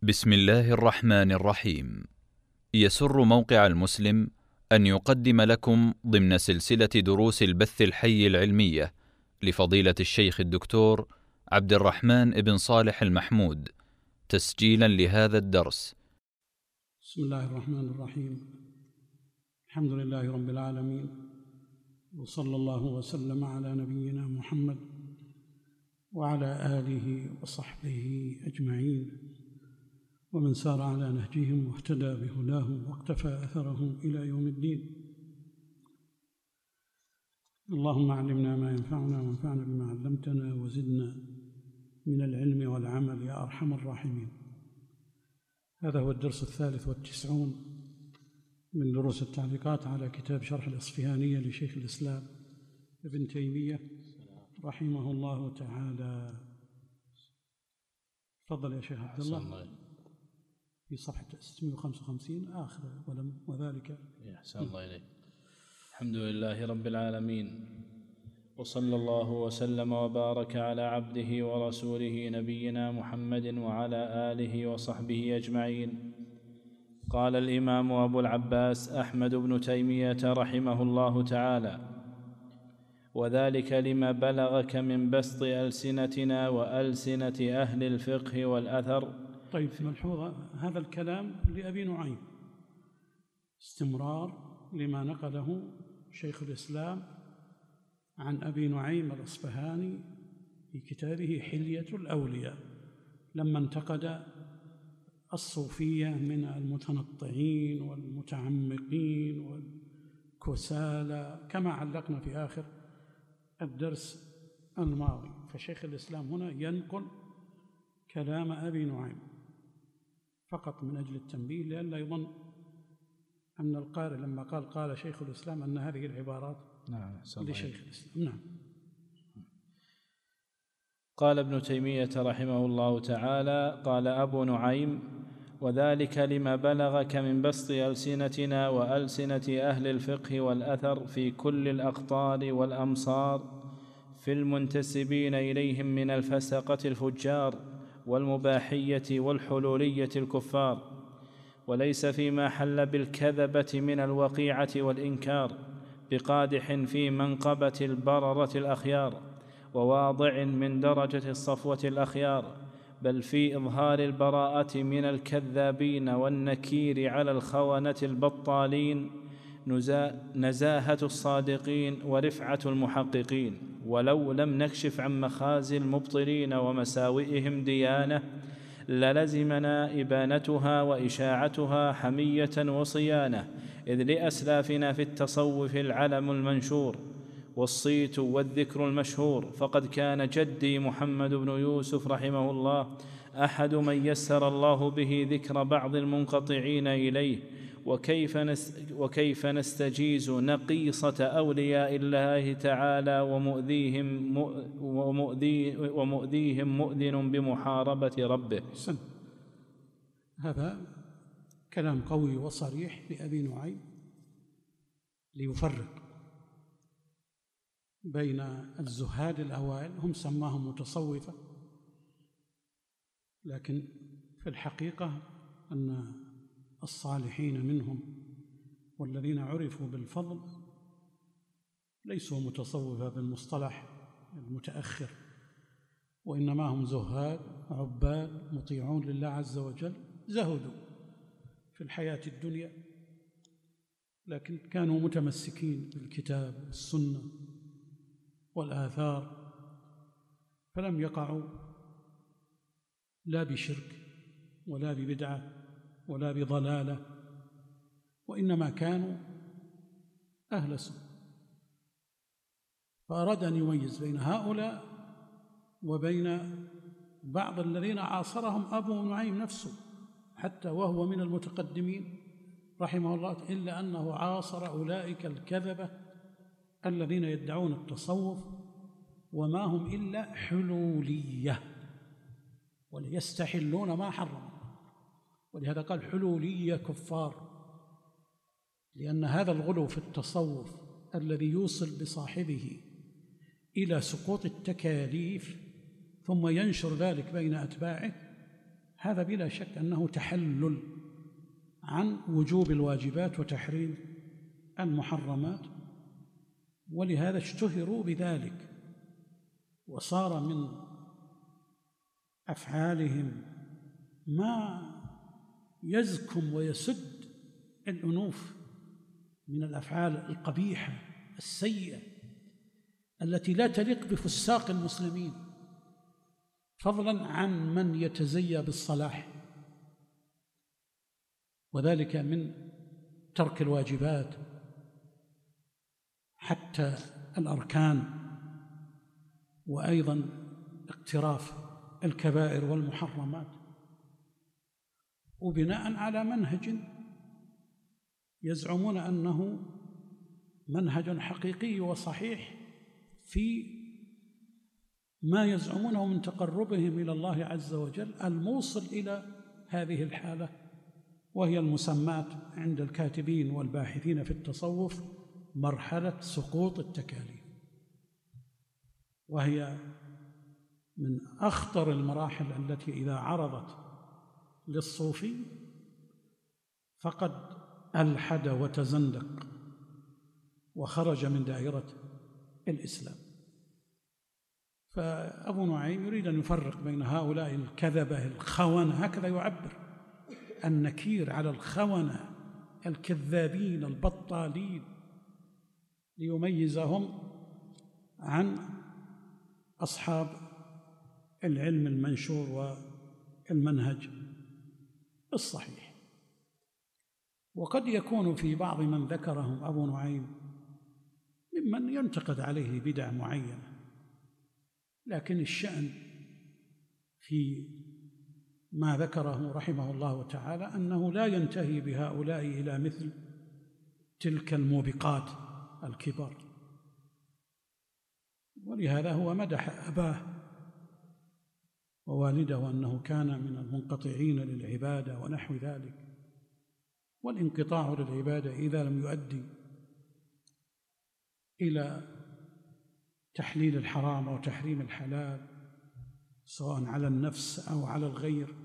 بسم الله الرحمن الرحيم. يسر موقع المسلم أن يقدم لكم ضمن سلسلة دروس البث الحي العلمية لفضيلة الشيخ الدكتور عبد الرحمن بن صالح المحمود تسجيلا لهذا الدرس. بسم الله الرحمن الرحيم. الحمد لله رب العالمين، وصلى الله وسلم على نبينا محمد وعلى آله وصحبه أجمعين، ومن سار على نهجهم واهتدى بهداهم واقتفى أثرهم إلى يوم الدين. اللهم علمنا ما ينفعنا وانفعنا بما علمتنا وزدنا من العلم والعمل يا أرحم الراحمين. هذا هو الدرس 93 من دروس التعليقات على كتاب شرح الإصفهانية لشيخ الإسلام ابن تيمية رحمه الله تعالى. تفضل يا شيخ عبد الله. في صفحة 655 آخر وذلك. أحسن الله إليك. الحمد لله رب العالمين، وصلى الله وسلم وبارك على عبده ورسوله نبينا محمد وعلى آله وصحبه أجمعين. قال الإمام أبو العباس أحمد بن تيمية رحمه الله تعالى: وذلك لما بلغك من بسط ألسنتنا وألسنة أهل الفقه والأثر. طيب، ملحوظة، هذا الكلام لأبي نعيم استمرار لما نقله شيخ الإسلام عن أبي نعيم الأصفهاني في كتابه حلية الأولياء، لما انتقد الصوفية من المتنطعين والمتعمقين والكسالى كما علقنا في آخر الدرس الماضي. فشيخ الإسلام هنا ينقل كلام أبي نعيم فقط من أجل التنبيه، لئلا يظن أن القارئ لما قال شيخ الإسلام أن هذه العبارات لشيخ الإسلام. نعم. قال ابن تيمية رحمه الله تعالى: قال أبو نعيم: وذلك لما بلغك من بسط ألسنتنا وألسنة أهل الفقه والأثر في كل الأقطار والأمصار في المنتسبين إليهم من الفسقة الفجار والمباحية والحلولية الكفار، وليس فيما حل بالكذبة من الوقيعة والإنكار بقادح في منقبة البررة الأخيار وواضع من درجة الصفوة الأخيار، بل في إظهار البراءة من الكذابين والنكير على الخونة البطالين نزاهة الصادقين ورفعة المحققين. ولو لم نكشف عن مخازي المبطلين ومساوئهم ديانة للزمنا إبانتها وإشاعتها حمية وصيانة، إذ لأسلافنا في التصوف العلم المنشور والصيت والذكر المشهور. فقد كان جدي محمد بن يوسف رحمه الله أحد من يسر الله به ذكر بعض المنقطعين إليه. وكيف نستجيز نقيصة أولياء الله تعالى ومؤذيهم مؤذن بمحاربة ربه. هذا كلام قوي وصريح لأبي نعيم ليفرق بين الزهاد الأوائل، هم سماهم متصوفة، لكن في الحقيقة أن الصالحين منهم والذين عرفوا بالفضل ليسوا متصوفة بالمصطلح المتأخر، وإنما هم زهاد عباد مطيعون لله عز وجل، زهدوا في الحياة الدنيا لكن كانوا متمسكين بالكتاب والسنة والآثار، فلم يقعوا لا بشرك ولا ببدعة ولا بضلالة، وإنما كانوا أهل سنة. فأراد أن يميز بين هؤلاء وبين بعض الذين عاصرهم أبو نعيم نفسه، حتى وهو من المتقدمين رحمه الله، إلا أنه عاصر أولئك الكذبة الذين يدعون التصوف وما هم إلا حلولية وليستحلون ما حرم، ولهذا قال حلولية كفار، لأن هذا الغلو في التصوف الذي يوصل بصاحبه إلى سقوط التكاليف ثم ينشر ذلك بين أتباعه، هذا بلا شك أنه تحلل عن وجوب الواجبات وتحريم المحرمات، ولهذا اشتهروا بذلك، وصار من أفعالهم ما يزكم ويسد الأنوف من الأفعال القبيحة السيئة التي لا تليق بفساق المسلمين، فضلا عن من يتزيى بالصلاح، وذلك من ترك الواجبات حتى الأركان، وأيضا اقتراف الكبائر والمحرمات، وبناء على منهج يزعمون أنه منهج حقيقي وصحيح في ما يزعمونه من تقربهم إلى الله عز وجل، الموصل إلى هذه الحالة، وهي المسمات عند الكاتبين والباحثين في التصوف مرحلة سقوط التكاليف، وهي من أخطر المراحل التي إذا عرضت للصوفي فقد ألحد وتزندق وخرج من دائرة الإسلام. فأبو نعيم يريد أن يفرق بين هؤلاء الكذبة الخونة، هكذا يعبر النكير على الخونة الكذابين البطالين، ليميزهم عن أصحاب العلم المنشور والمنهج الصحيح. وقد يكون في بعض من ذكرهم أبو نعيم ممن ينتقد عليه بدع معينة، لكن الشأن في ما ذكره رحمه الله تعالى أنه لا ينتهي بهؤلاء إلى مثل تلك الموبقات الكبار، ولهذا هو مدح أباه ووالده أنه كان من المنقطعين للعبادة ونحو ذلك، والانقطاع للعبادة إذا لم يؤدي إلى تحليل الحرام أو تحريم الحلال سواء على النفس أو على الغير،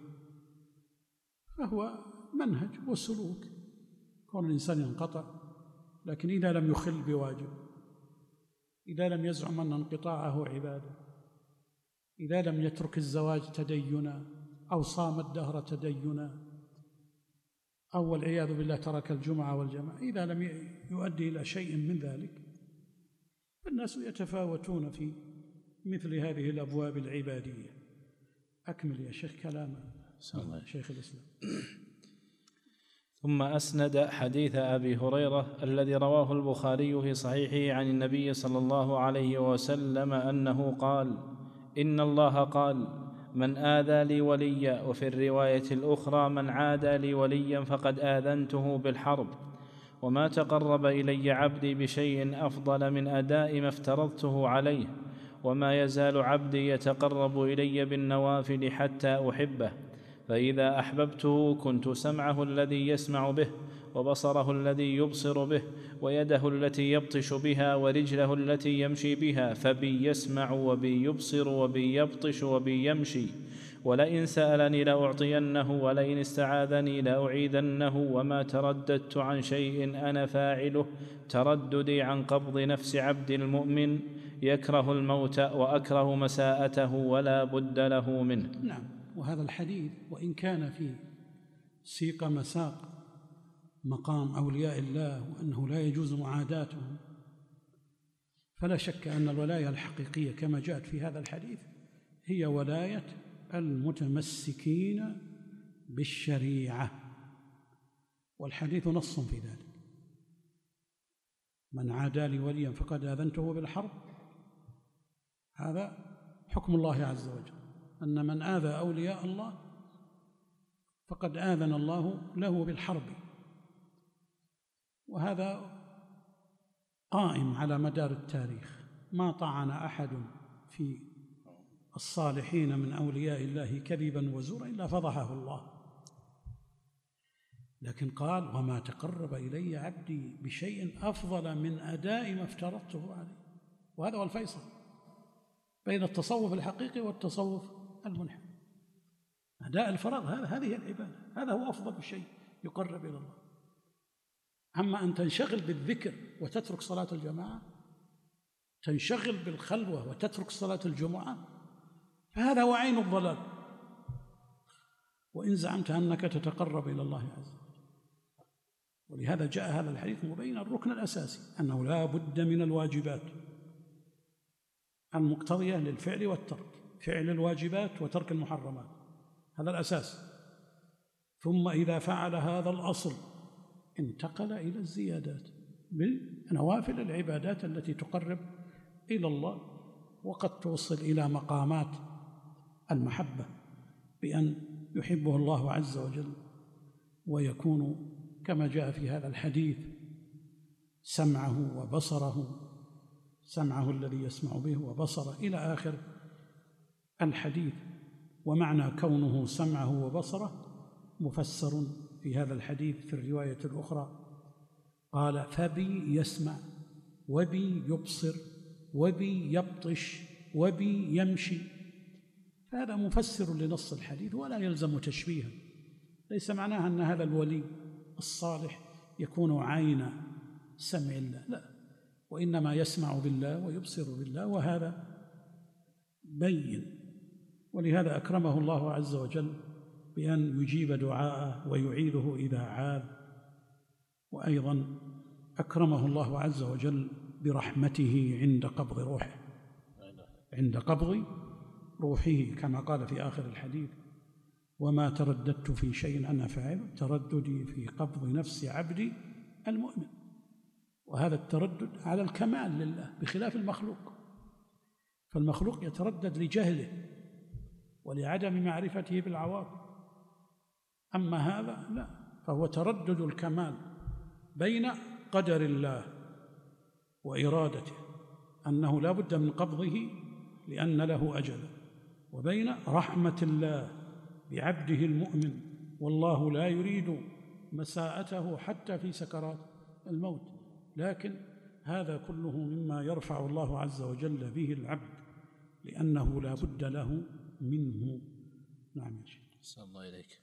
فهو منهج وسلوك كون الإنسان ينقطع، لكن إذا لم يخل بواجب، إذا لم يزعم أن انقطاعه عبادة، إذا لم يترك الزواج تدينا أو صام الدهر تدينا، أو والعياذ بالله ترك الجمعة والجماعة، إذا لم يؤدي إلى شيء من ذلك، الناس يتفاوتون في مثل هذه الأبواب العبادية. أكمل يا شيخ كلام شيخ الإسلام. ثم أسند حديث أبي هريرة الذي رواه البخاري في صحيحه عن النبي صلى الله عليه وسلم أنه قال: إن الله قال: من آذى لي وليا، وفي الرواية الأخرى: من عادى لي وليا فقد آذنته بالحرب، وما تقرب إلي عبدي بشيء أفضل من أداء ما افترضته عليه، وما يزال عبدي يتقرب إلي بالنوافل حتى أحبه، فإذا أحببته كنت سمعه الذي يسمع به، وبصره الذي يبصر به، ويده التي يبطش بها، ورجله التي يمشي بها، فبي يسمع وبي يبصر وبي يبطش وبي يمشي، ولئن سألني لأعطينه، ولئن استعاذني لأعيذنه، وما ترددت عن شيء أنا فاعله ترددي عن قبض نفس عبد المؤمن يكره الموت وأكره مساءته ولا بد له منه. نعم، وهذا الحديث وإن كان فيه سيق مساق مقام أولياء الله وأنه لا يجوز معاداتهم، فلا شك أن الولاية الحقيقية كما جاءت في هذا الحديث هي ولاية المتمسكين بالشريعة، والحديث نص في ذلك: من عادى لي وليا فقد آذنته بالحرب. هذا حكم الله عز وجل، أن من آذى أولياء الله فقد آذن الله له بالحرب، وهذا قائم على مدار التاريخ، ما طعن أحد في الصالحين من أولياء الله كذبا وزورا إلا فضحه الله. لكن قال: وما تقرب إلي عبدي بشيء أفضل من أداء ما افترضته عليه. وهذا هو الفيصل بين التصوف الحقيقي والتصوف المنحرف. أداء الفرائض هذه العبادة، هذا هو أفضل شيء يقرب إلى الله. أما أن تنشغل بالذكر وتترك صلاة الجماعة، تنشغل بالخلوة وتترك صلاة الجمعة، فهذا هو عين الضلال، وإن زعمت أنك تتقرب إلى الله عز وجل. ولهذا جاء هذا الحديث مبين الركن الأساسي، أنه لا بد من الواجبات المقتضية للفعل والترك، فعل الواجبات وترك المحرمات، هذا الأساس. ثم إذا فعل هذا الأصل انتقل إلى الزيادات بنوافل العبادات التي تقرب إلى الله، وقد توصل إلى مقامات المحبة بأن يحبه الله عز وجل، ويكون كما جاء في هذا الحديث سمعه وبصره، سمعه الذي يسمع به وبصره إلى آخر الحديث. ومعنى كونه سمعه وبصره مفسر في هذا الحديث في الرواية الأخرى، قال فبي يسمع وبي يبصر وبي يبطش وبي يمشي. هذا مفسر لنص الحديث ولا يلزم تشبيها. ليس معناها أن هذا الولي الصالح يكون عين سمع الله، لا، وإنما يسمع بالله ويبصر بالله، وهذا بين. ولهذا أكرمه الله عز وجل بأن يجيب دعاءه ويعيده إذا عاد. وأيضا أكرمه الله عز وجل برحمته عند قبض روحه، عند قبض روحه، كما قال في آخر الحديث وما ترددت في شيء أنا فاعل ترددي في قبض نفس عبدي المؤمن. وهذا التردد على الكمال لله بخلاف المخلوق، فالمخلوق يتردد لجهله ولعدم معرفته بالعواقب، أما هذا لا، فهو تردد الكمال بين قدر الله وإرادته أنه لا بد من قبضه لأن له أجلا، وبين رحمة الله بعبده المؤمن، والله لا يريد مساءته حتى في سكرات الموت. لكن هذا كله مما يرفع الله عز وجل به العبد، لأنه لا بد له منه. نعم يا شيخ. صلى الله إليك.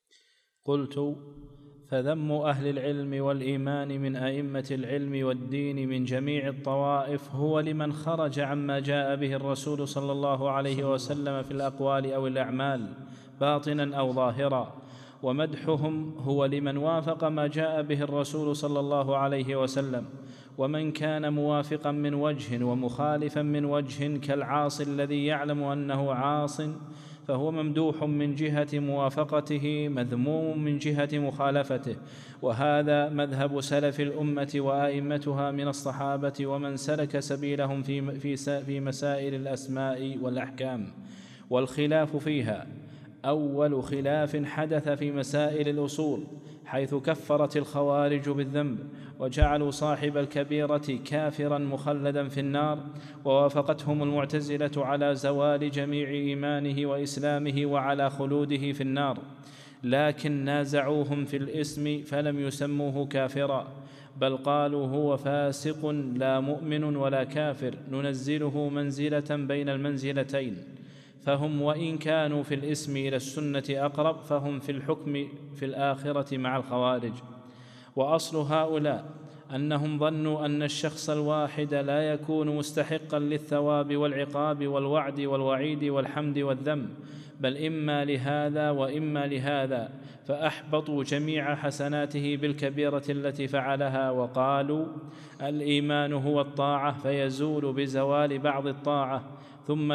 قلت فذم أهل العلم والإيمان من أئمة العلم والدين من جميع الطوائف هو لمن خرج عما جاء به الرسول صلى الله عليه وسلم في الأقوال أو الأعمال باطنا أو ظاهرا، ومدحهم هو لمن وافق ما جاء به الرسول صلى الله عليه وسلم، ومن كان موافقا من وجه ومخالفا من وجه كالعاصي الذي يعلم أنه عاص فهو ممدوح من جهة موافقته مذموم من جهة مخالفته. وهذا مذهب سلف الأمة وآئمتها من الصحابة ومن سلك سبيلهم في مسائل الأسماء والأحكام. والخلاف فيها أول خلاف حدث في مسائل الأصول، حيث كفرت الخوارج بالذنب وجعلوا صاحب الكبيرة كافرا مخلدا في النار، ووافقتهم المعتزلة على زوال جميع إيمانه وإسلامه وعلى خلوده في النار، لكن نازعوهم في الاسم فلم يسموه كافرا، بل قالوا هو فاسق لا مؤمن ولا كافر، ننزله منزلة بين المنزلتين. فهم وإن كانوا في الاسم إلى السنة أقرب، فهم في الحكم في الآخرة مع الخوارج. وأصل هؤلاء أنهم ظنوا أن الشخص الواحد لا يكون مستحقا للثواب والعقاب والوعد والوعيد والحمد والذم، بل إما لهذا وإما لهذا، فأحبطوا جميع حسناته بالكبيرة التي فعلها، وقالوا الإيمان هو الطاعة فيزول بزوال بعض الطاعة، ثم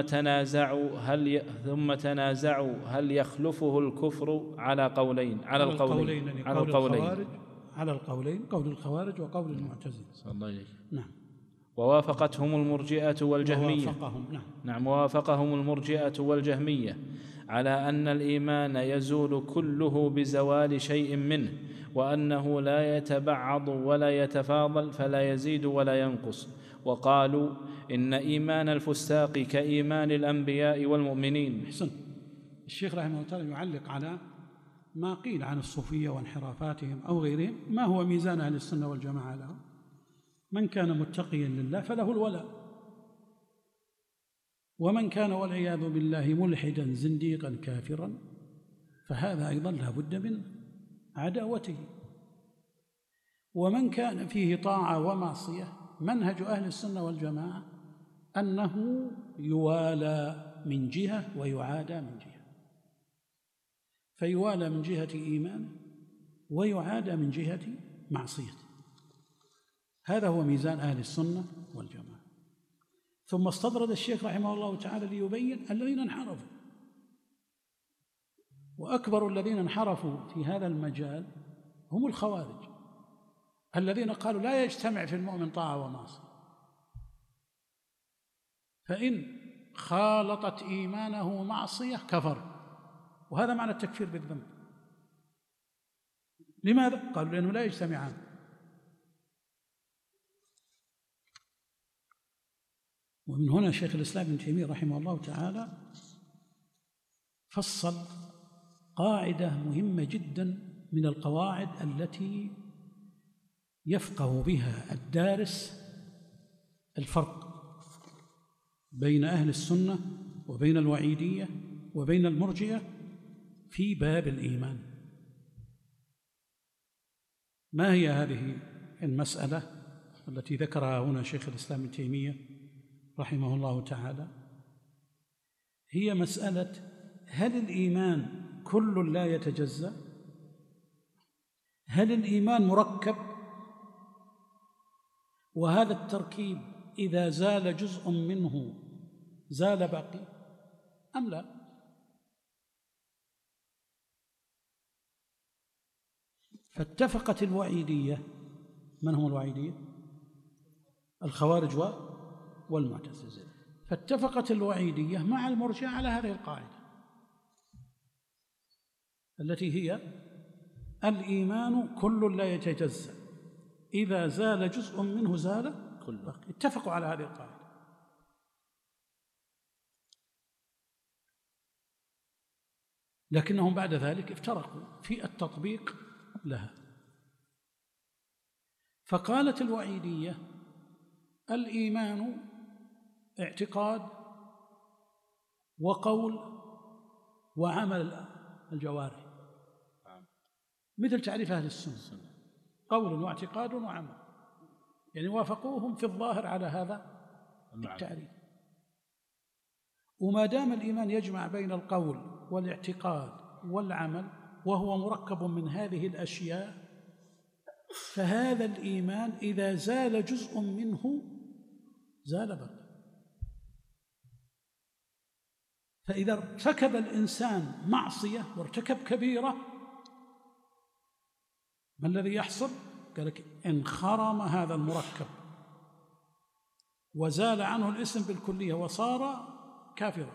تنازعوا هل يخلفه الكفر على القولين قول الخوارج وقول المعتزلة. صلى الله عليه. نعم. ووافقتهم المرجئة والجهمية. ووافقهم المرجئة والجهمية على أن الإيمان يزول كله بزوال شيء منه، وأنه لا يتبعض ولا يتفاضل فلا يزيد ولا ينقص. وقالوا إن إيمان الفساق كإيمان الأنبياء والمؤمنين. حسن. الشيخ رحمه الله تعالى يعلق على ما قيل عن الصوفية وانحرافاتهم أو غيرهم، ما هو ميزان أهل السنة والجماعة لهم؟ من كان متقيا لله فله الولاء، ومن كان والعياذ بالله ملحدا زنديقا كافرا فهذا أيضا لا بد من عداوته. ومن كان فيه طاعة ومعصية منهج أهل السنة والجماعة أنه يوالى من جهة ويعادى من جهة، فيوالى من جهة إيمانه ويعادى من جهة معصيته. هذا هو ميزان أهل السنة والجماعة. ثم استطرد الشيخ رحمه الله تعالى ليبين الذين انحرفوا، وأكبر الذين انحرفوا في هذا المجال هم الخوارج الذين قالوا لا يجتمع في المؤمن طاعة ومعصية، فإن خالطت إيمانه معصية كفر، وهذا معنى التكفير بالذنب. لماذا؟ قالوا لأنه لا يجتمعان. ومن هنا شيخ الإسلام ابن تيمية رحمه الله تعالى فصل قاعدة مهمة جدا من القواعد التي يفقه بها الدارس الفرق بين أهل السنة وبين الوعيدية وبين المرجئة في باب الإيمان. ما هي هذه المسألة التي ذكرها هنا شيخ الإسلام ابن تيمية رحمه الله تعالى؟ هي مسألة هل الإيمان كل لا يتجزأ؟ هل الإيمان مركب وهذا التركيب إذا زال جزء منه زال باقي أم لا؟ فاتفقت الوعيدية، من هم الوعيدية؟ الخوارج والمعتزلة، فاتفقت الوعيدية مع المرجئة على هذه القاعدة التي هي الإيمان كل لا يتجزأ، إذا زال جزء منه زال كله. اتفقوا على هذه القاعدة. لكنهم بعد ذلك افترقوا في التطبيق لها، فقالت الوعيدية الإيمان اعتقاد وقول وعمل الجوارح، مثل تعريف أهل السنة، قول واعتقاد وعمل، يعني وافقوهم في الظاهر على هذا التعريف. وما دام الإيمان يجمع بين القول والاعتقاد والعمل وهو مركب من هذه الأشياء، فهذا الإيمان إذا زال جزء منه زال بقي. فإذا ارتكب الإنسان معصية وارتكب كبيرة، ما الذي يحصل؟ قال لك انخرم هذا المركب وزال عنه الاسم بالكلية وصار كافرا.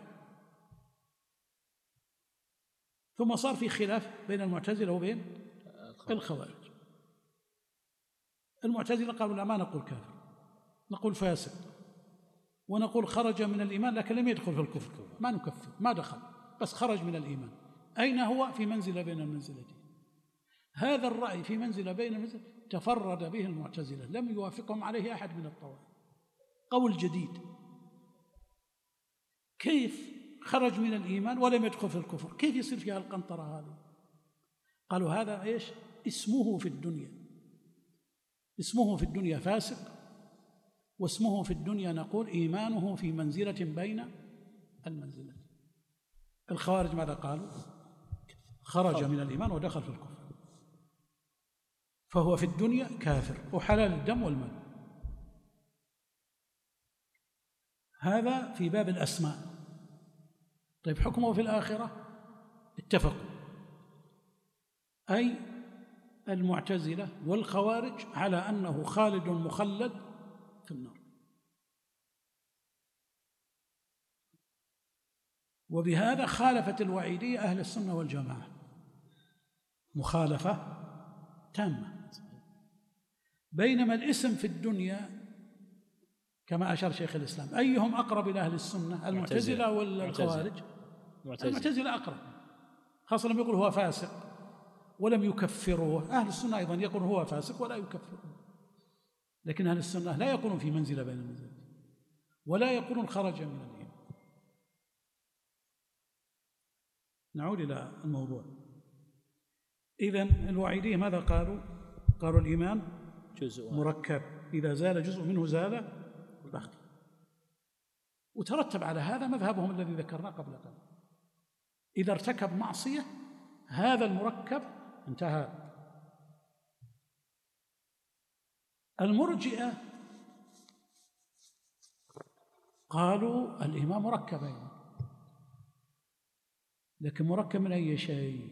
ثم صار في خلاف بين المعتزلة وبين الخوارج. المعتزلة قالوا لا، ما نقول كافر، نقول فاسق، ونقول خرج من الإيمان لكن لم يدخل في الكفر، ما نكفر، ما دخل، بس خرج من الإيمان. أين هو؟ في منزلة بين المنزلتين. هذا الرأي في منزلة بين المنزلتين تفرد به المعتزلة، لم يوافقهم عليه أحد من الطوائف. قول جديد، كيف خرج من الإيمان ولم يدخل في الكفر؟ كيف يصير فيها القنطرة هذه؟ قالوا هذا إيش؟ اسمه في الدنيا، اسمه في الدنيا فاسق، واسمه في الدنيا نقول إيمانه في منزلة بين المنزلة. الخوارج ماذا قالوا؟ خرج من الإيمان ودخل في الكفر، فهو في الدنيا كافر وحلال الدم والمال. هذا في باب الأسماء. طيب حكمه في الآخرة؟ اتفقوا، أي المعتزلة والخوارج، على أنه خالد مخلد في النار. وبهذا خالفت الوعيدية أهل السنة والجماعة مخالفة تامة. بينما الاسم في الدنيا كما أشار شيخ الإسلام، أيهم أقرب إلى أهل السنة؟ المعتزلة ولا الخوارج؟ المعتزلة أقرب، خاصة لما يقول هو فاسق ولم يكفروه. أهل السنة أيضا يقول هو فاسق ولا يكفروه، لكن أهل السنة لا يقولون في منزلة بين المنزلتين ولا يقولون خرج من الإيمان. نعود إلى الموضوع. إذن الوعيدية ماذا قالوا؟ قالوا الإيمان جزء مركب، إذا زال جزء منه زال الباقي. وترتب على هذا مذهبهم الذي ذكرناه قبل قليل، إذا ارتكب معصية هذا المركب انتهى. المرجئة قالوا الإيمان مركب أيضا، لكن مركب من أي شيء؟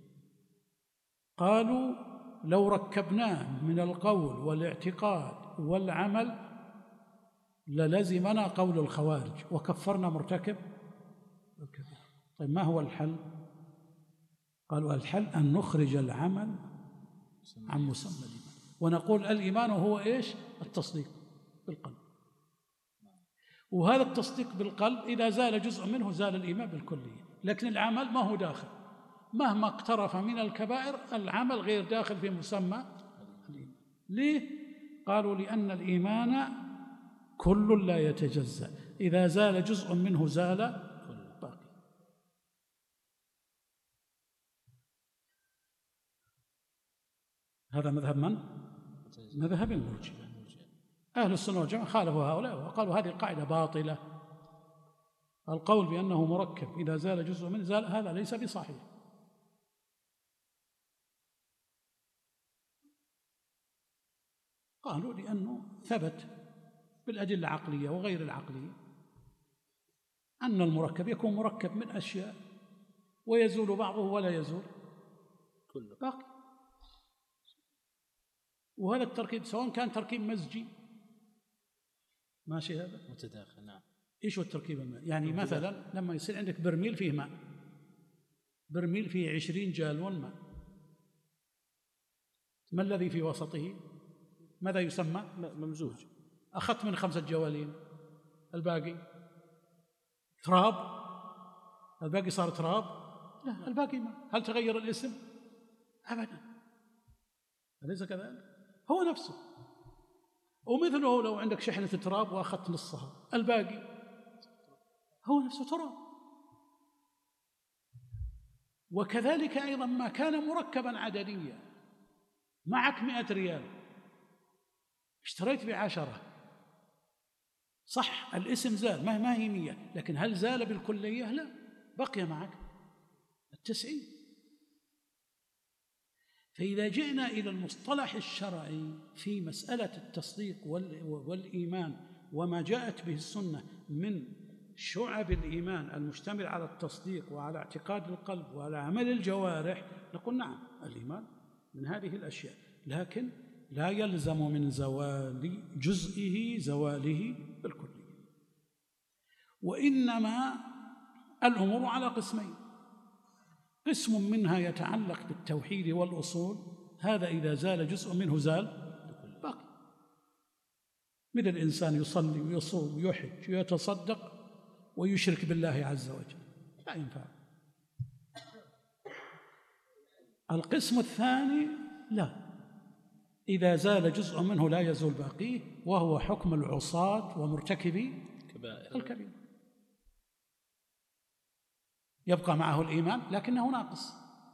قالوا لو ركبناه من القول والاعتقاد والعمل للزمنا قول الخوارج وكفرنا مرتكب الكبير. طيب ما هو الحل؟ قالوا الحل أن نخرج العمل عن مسمى الإيمان ونقول الإيمان هو إيش؟ التصديق بالقلب، وهذا التصديق بالقلب إذا زال جزء منه زال الإيمان بالكلية، لكن العمل ما هو داخل، مهما اقترف من الكبائر العمل غير داخل في مسمى الإيمان. ليه؟ قالوا لأن الإيمان كل لا يتجزأ، إذا زال جزء منه زال باقي. هذا مذهب من؟ مذهب المرجئة. أهل السنة والجماعة خالفوا هؤلاء وقالوا هذه القاعدة باطلة، القول بأنه مركب إذا زال جزء منه زال، هذا ليس بصحيح. قالوا لأنه ثبت بالأدلة العقلية وغير العقلية أن المركب يكون مركب من أشياء ويزول بعضه ولا يزول كله باقي. وهذا التركيب سواء كان تركيب مزجي ماشي، هذا متداخل. نعم. إيش هو التركيب المائي؟ يعني مثلا لما يصير عندك برميل فيه ماء، برميل فيه 20 جالون ماء، ما الذي في وسطه؟ ماذا يسمى؟ ممزوج. أخذت من 5 جوالين، الباقي تراب، الباقي صار تراب؟ لا، الباقي ماء. هل تغير الاسم؟ أبدا، أليس كذلك؟ هو نفسه. ومثله لو عندك شحنة تراب وأخذت نصها، الباقي هو نفسه تراب. وكذلك أيضا ما كان مركبا عدديا، معك 100 ريال اشتريت ب10، صح الاسم زال، ما هي 100، لكن هل زال بالكلية؟ لا، بقي معك 90. فإذا جئنا إلى المصطلح الشرعي في مسألة التصديق والإيمان وما جاءت به السنة من شعب الإيمان المشتمل على التصديق وعلى اعتقاد القلب وعلى عمل الجوارح، نقول نعم الإيمان من هذه الأشياء، لكن لا يلزم من زوال جزئه زواله بالكلية. وإنما الأمور على قسمين، قسم منها يتعلق بالتوحيد والأصول، هذا إذا زال جزء منه زال باقي، مثل الإنسان يصلي ويصوم ويحج ويتصدق ويشرك بالله عز وجل، لا ينفع. القسم الثاني لا، إذا زال جزء منه لا يزول باقيه، وهو حكم العصاة ومرتكبي الكبير، يبقى معه الإيمان لكنه ناقص،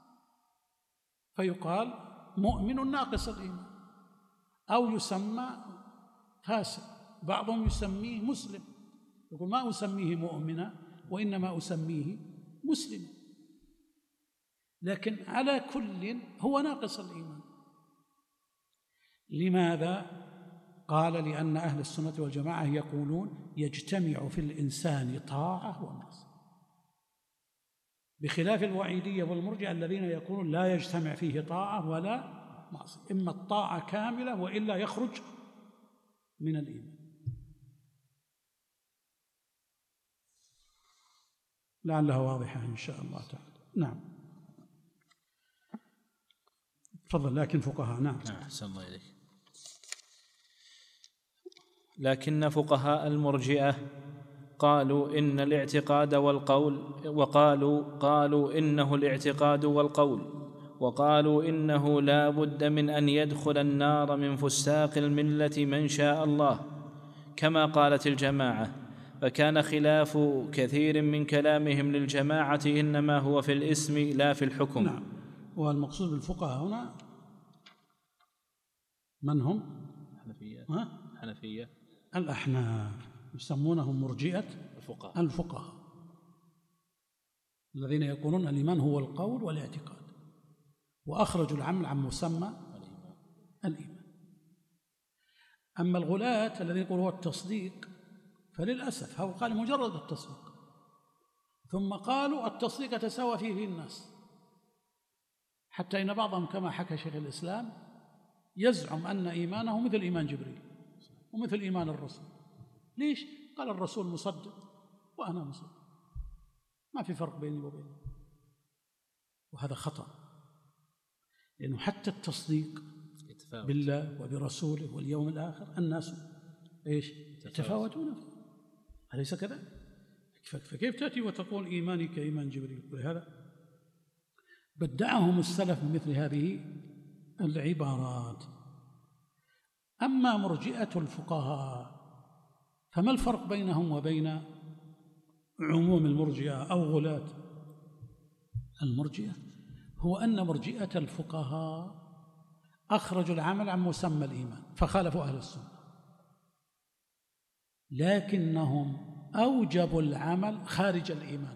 فيقال مؤمن ناقص الإيمان، أو يسمى فاسق، بعضهم يسميه مسلم، يقول ما أسميه مؤمنا وإنما أسميه مسلما، لكن على كل هو ناقص الإيمان. لماذا؟ قال لأن أهل السنة والجماعة يقولون يجتمع في الإنسان طاعة ومعصية، بخلاف الوعيدية والمرجئة الذين يقولون لا يجتمع فيه طاعة ولا معصية، إما الطاعة كاملة وإلا يخرج من الإيمان. لعلها واضحة إن شاء الله تعالى. نعم، تفضل. لكن فقهاء نعم أحسن الله إليك. لكن فقهاء المرجئة قالوا إن الاعتقاد والقول، قالوا إنه الاعتقاد والقول، وقالوا إنه لا بد من أن يدخل النار من فساق الملة من شاء الله، كما قالت الجماعة. فكان خلاف كثير من كلامهم للجماعة إنما هو في الاسم لا في الحكم. نعم. والمقصود بالفقهاء هنا من هم؟ الحنفية الأحناف، يسمونهم مرجئة الفقهاء الذين يقولون الإيمان هو القول والاعتقاد، وأخرجوا العمل عن مسمى الإيمان. أما الغلاة الذين يقولوا هو التصديق فللأسف هو قال مجرد التصديق، ثم قالوا التصديق يتساوى فيه الناس، حتى إن بعضهم كما حكى شيخ الإسلام يزعم أن إيمانه مثل إيمان جبريل ومثل إيمان الرسول. ليش؟ قال الرسول مصدق وأنا مصدق، ما في فرق بيني وبينه. وهذا خطأ، لأنه حتى التصديق بالله وبرسوله واليوم الآخر الناس يتفاوتون فيه، أليس كذلك؟ فكيف تأتي وتقول إيماني كإيمان جبريل؟ ولهذا بدعهم السلف بمثل هذه العبارات. أما مرجئة الفقهاء فما الفرق بينهم وبين عموم المرجئة أو غلاة المرجئة؟ هو أن مرجئة الفقهاء أخرجوا العمل عن مسمى الإيمان فخالفوا أهل السنة، لكنهم أوجبوا العمل خارج الإيمان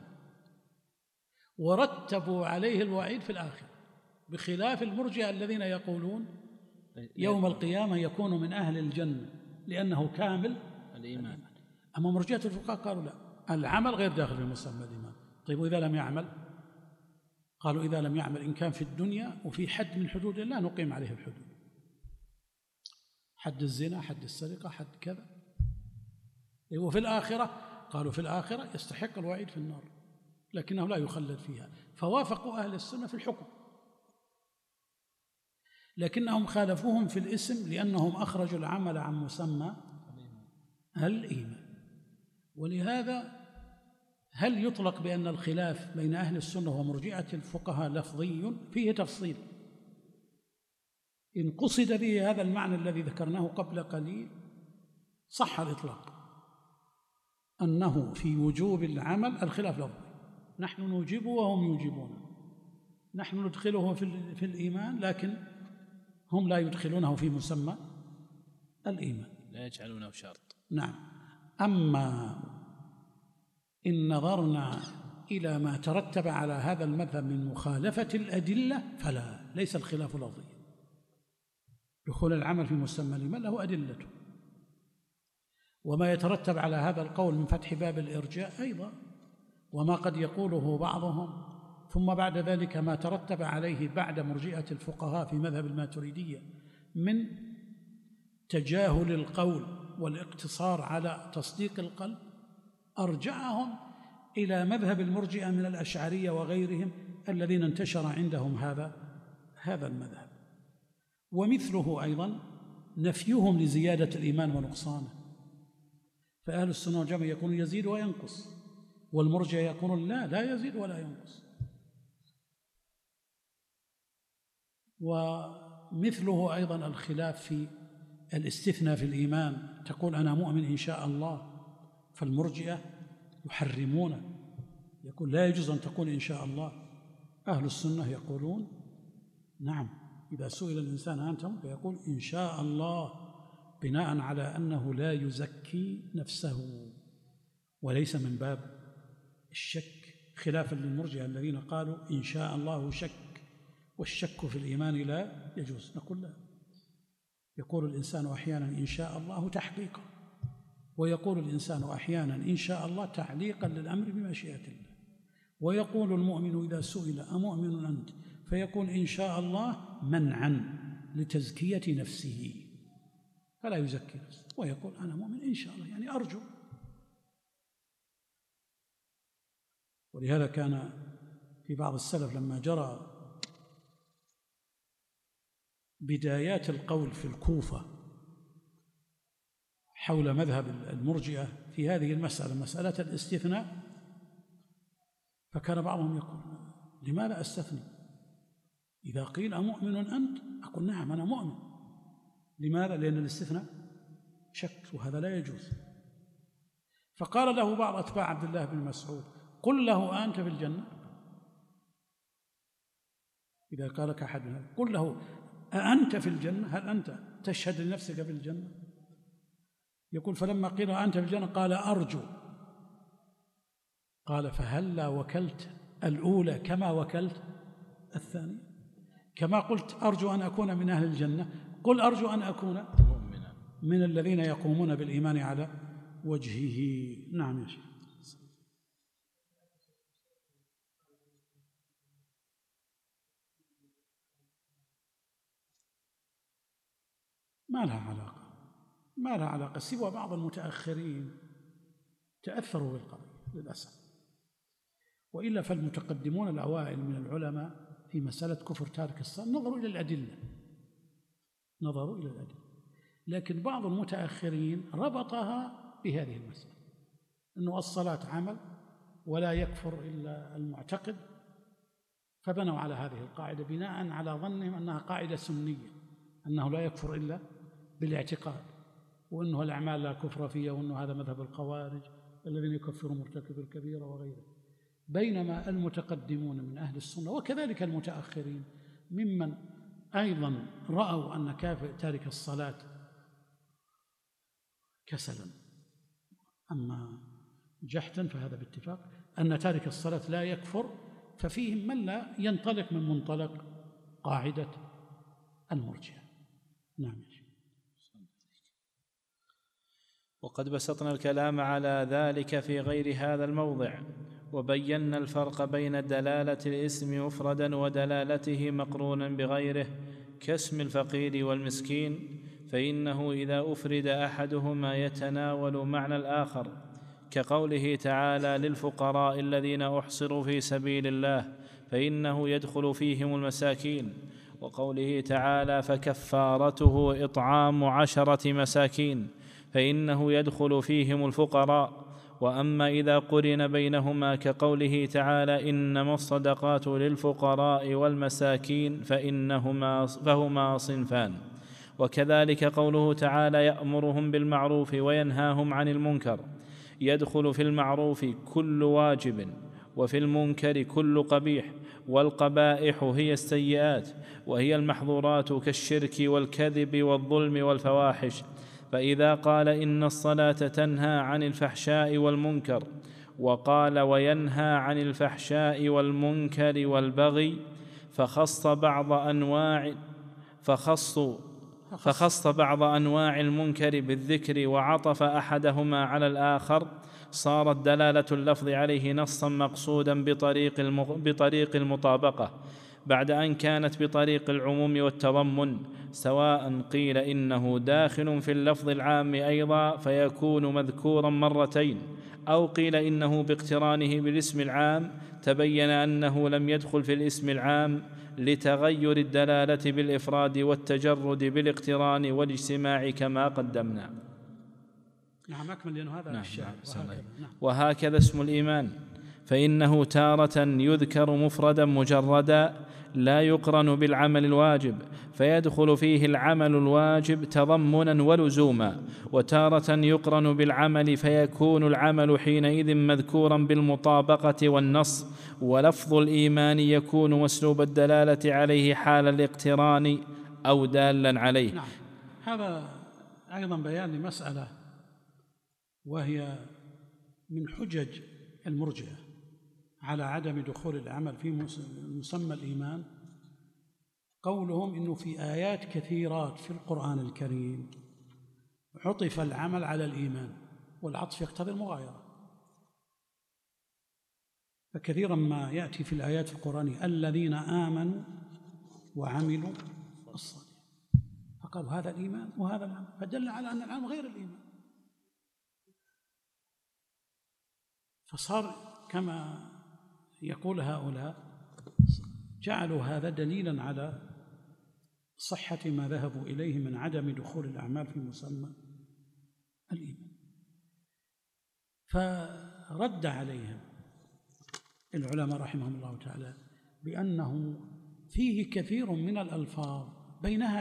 ورتبوا عليه الوعيد في الآخرة، بخلاف المرجئة الذين يقولون يوم القيامة يكون من أهل الجنة لأنه كامل الإيمان. أما مرجئة الفقهاء قالوا لا، العمل غير داخل في مسمى الإيمان. طيب وإذا لم يعمل؟ قالوا إذا لم يعمل إن كان في الدنيا وفي حد من حدود الله نقيم عليه الحدود، حد الزنا، حد السرقة، حد كذا. وفي الآخرة قالوا في الآخرة يستحق الوعيد في النار لكنه لا يخلد فيها، فوافقوا أهل السنة في الحكم، لكنهم خالفوهم في الاسم لأنهم أخرجوا العمل عن مسمى الإيمان. ولهذا هل يطلق بأن الخلاف بين أهل السنة ومرجئة الفقهاء لفظي؟ فيه تفصيل. إن قصد به هذا المعنى الذي ذكرناه قبل قليل صح الإطلاق، أنه في وجوب العمل الخلاف لفظي، نحن نوجبه وهم يوجبونه، نحن ندخله في الإيمان لكن هم لا يدخلونه في مسمى الإيمان، لا يجعلونه شرط. نعم. أما إن نظرنا إلى ما ترتب على هذا المذهب من مخالفة الأدلة فلا، ليس الخلاف لفظيا. دخول العمل في مسمى الإيمان له أدلته، وما يترتب على هذا القول من فتح باب الإرجاء أيضا، وما قد يقوله بعضهم، ثم بعد ذلك ما ترتب عليه بعد مرجئة الفقهاء في مذهب الماتريدية من تجاهل القول والاقتصار على تصديق القلب، أرجعهم إلى مذهب المرجئة من الأشعرية وغيرهم الذين انتشر عندهم هذا المذهب. ومثله أيضا نفيهم لزيادة الإيمان ونقصانه، فأهل السنة والجماعة يقولون يزيد وينقص، والمرجئة يقولون لا يزيد ولا ينقص. ومثله أيضا الخلاف في الاستثناء في الإيمان، تقول أنا مؤمن إن شاء الله، فالمرجئة يحرمون، يقول لا يجوز أن تقول إن شاء الله. أهل السنة يقولون نعم، إذا سئل الإنسان أنت فيقول إن شاء الله، بناء على أنه لا يزكي نفسه وليس من باب الشك، خلافا للمرجئة الذين قالوا إن شاء الله شك، والشك في الإيمان لا يجوز. نقول لا، يقول الإنسان أحيانا إن شاء الله تحقيقا، ويقول الإنسان أحيانا إن شاء الله تعليقا للأمر بمشيئة الله. ويقول المؤمن إذا سئل أمؤمن أنت فيقول إن شاء الله منعا لتزكية نفسه فلا يزكي نفسه، ويقول أنا مؤمن إن شاء الله يعني أرجو. ولهذا كان في بعض السلف لما جرى بدايات القول في الكوفة حول مذهب المرجئة في هذه المسألة، مسألة الاستثناء، فكان بعضهم يقول لماذا أستثني؟ إذا قيل أمؤمن أنت أقول نعم أنا مؤمن. لماذا؟ لأن الاستثناء شك وهذا لا يجوز. فقال له بعض أتباع عبد الله بن مسعود قل له أنت في الجنة، إذا قال لك أحد قل له أأنت في الجنة؟ هل أنت تشهد لنفسك في الجنة؟ يقول فلما قيل أنت في الجنة قال أرجو. قال فهلا وكلت الأولى كما وكلت الثانية؟ كما قلت أرجو أن أكون من أهل الجنة، قل أرجو أن أكون من الذين يقومون بالإيمان على وجهه. نعم يا شيخ. ما لها علاقة سوى بعض المتأخرين تأثروا بالقضية للأسف، وإلا فالمتقدمون الأوائل من العلماء في مسألة كفر تارك الصلاة نظروا إلى الأدلة، لكن بعض المتأخرين ربطها بهذه المسألة، أنه الصلاة عمل ولا يكفر إلا المعتقد، فبنوا على هذه القاعدة بناء على ظنهم أنها قاعدة سنية، أنه لا يكفر إلا بالاعتقاد، وأنه الأعمال لا كفر فيها، وأنه هذا مذهب الخوارج الذين يكفرون مرتكب الكبيرة وغيره. بينما المتقدمون من أهل السنة وكذلك المتأخرين ممن أيضا رأوا أن تارك الصلاة كسلا أما جحدا، فهذا باتفاق أن تارك الصلاة لا يكفر، ففيهم من لا ينطلق من منطلق قاعدة المرجئة. نعم. وقد بسطنا الكلام على ذلك في غير هذا الموضع، وبينا الفرق بين دلالة الاسم مفردا ودلالته مقرونا بغيره كاسم الفقير والمسكين، فإنه إذا أفرد أحدهما يتناول معنى الآخر، كقوله تعالى للفقراء الذين أحصروا في سبيل الله فإنه يدخل فيهم المساكين، وقوله تعالى فكفارته إطعام 10 مساكين فإنه يدخل فيهم الفقراء. وأما إذا قرن بينهما كقوله تعالى إنما الصدقات للفقراء والمساكين فهما صنفان. وكذلك قوله تعالى يأمرهم بالمعروف وينهاهم عن المنكر، يدخل في المعروف كل واجب وفي المنكر كل قبيح، والقبائح هي السيئات وهي المحظورات كالشرك والكذب والظلم والفواحش. فإذا قال إن الصلاة تنهى عن الفحشاء والمنكر، وقال وينهى عن الفحشاء والمنكر والبغي، فخص بعض أنواع المنكر بالذكر وعطف أحدهما على الآخر، صارت دلالة اللفظ عليه نصا مقصودا بطريق المطابقة، بعد أن كانت بطريق العموم والتضمن، سواء قيل إنه داخل في اللفظ العام أيضا فيكون مذكورا مرتين، أو قيل إنه باقترانه بالاسم العام تبين أنه لم يدخل في الاسم العام لتغير الدلالة بالإفراد والتجرد بالاقتران والاجتماع كما قدمنا. نعم أكمل، لأنه هذا الشيء. وهكذا اسم الإيمان، فإنه تارة يذكر مفردا مجردا لا يقرن بالعمل الواجب فيدخل فيه العمل الواجب تضمنا ولزوما، وتارة يقرن بالعمل فيكون العمل حينئذ مذكورا بالمطابقة والنص، ولفظ الإيمان يكون مسلوب الدلالة عليه حال الاقتران أو دالا عليه. نعم. هذا أيضا بيان لمسألة، وهي من حجج المرجئة على عدم دخول العمل في مسمى الإيمان، قولهم إنه في آيات كثيرات في القرآن الكريم عطف العمل على الإيمان، والعطف يقتضي المغايرة، فكثيرا ما يأتي في الآيات القرآنية الذين آمنوا وعملوا الصالحات، فقالوا هذا الإيمان وهذا العمل، فدل على أن العمل غير الإيمان، فصار كما يقول هؤلاء جعلوا هذا دليلا على صحة ما ذهبوا إليه من عدم دخول الأعمال في مسمى الإيمان. فرد عليهم العلماء رحمهم الله تعالى بأنه فيه كثير من الألفاظ بينها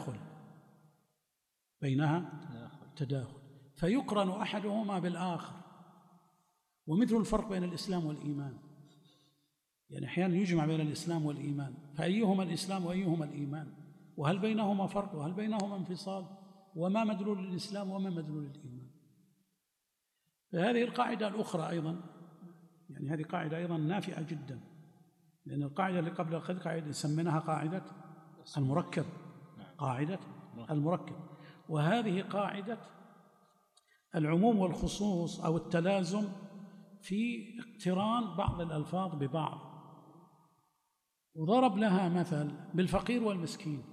تداخل فيقرن أحدهما بالآخر، ومثل الفرق بين الإسلام والإيمان، يعني أحيانا يجمع بين الإسلام والإيمان، فأيهما الإسلام وأيهما الإيمان، وهل بينهما فرق وهل بينهما انفصال، وما مدلول الإسلام وما مدلول الإيمان. فهذه القاعدة الأخرى أيضا، يعني هذه قاعدة أيضا نافعة جدا، لأن القاعدة اللي قبل قاعدة سميناها قاعدة المركب، قاعدة المركب، وهذه قاعدة العموم والخصوص أو التلازم في اقتران بعض الألفاظ ببعض. وضرب لها مثل بالفقير والمسكين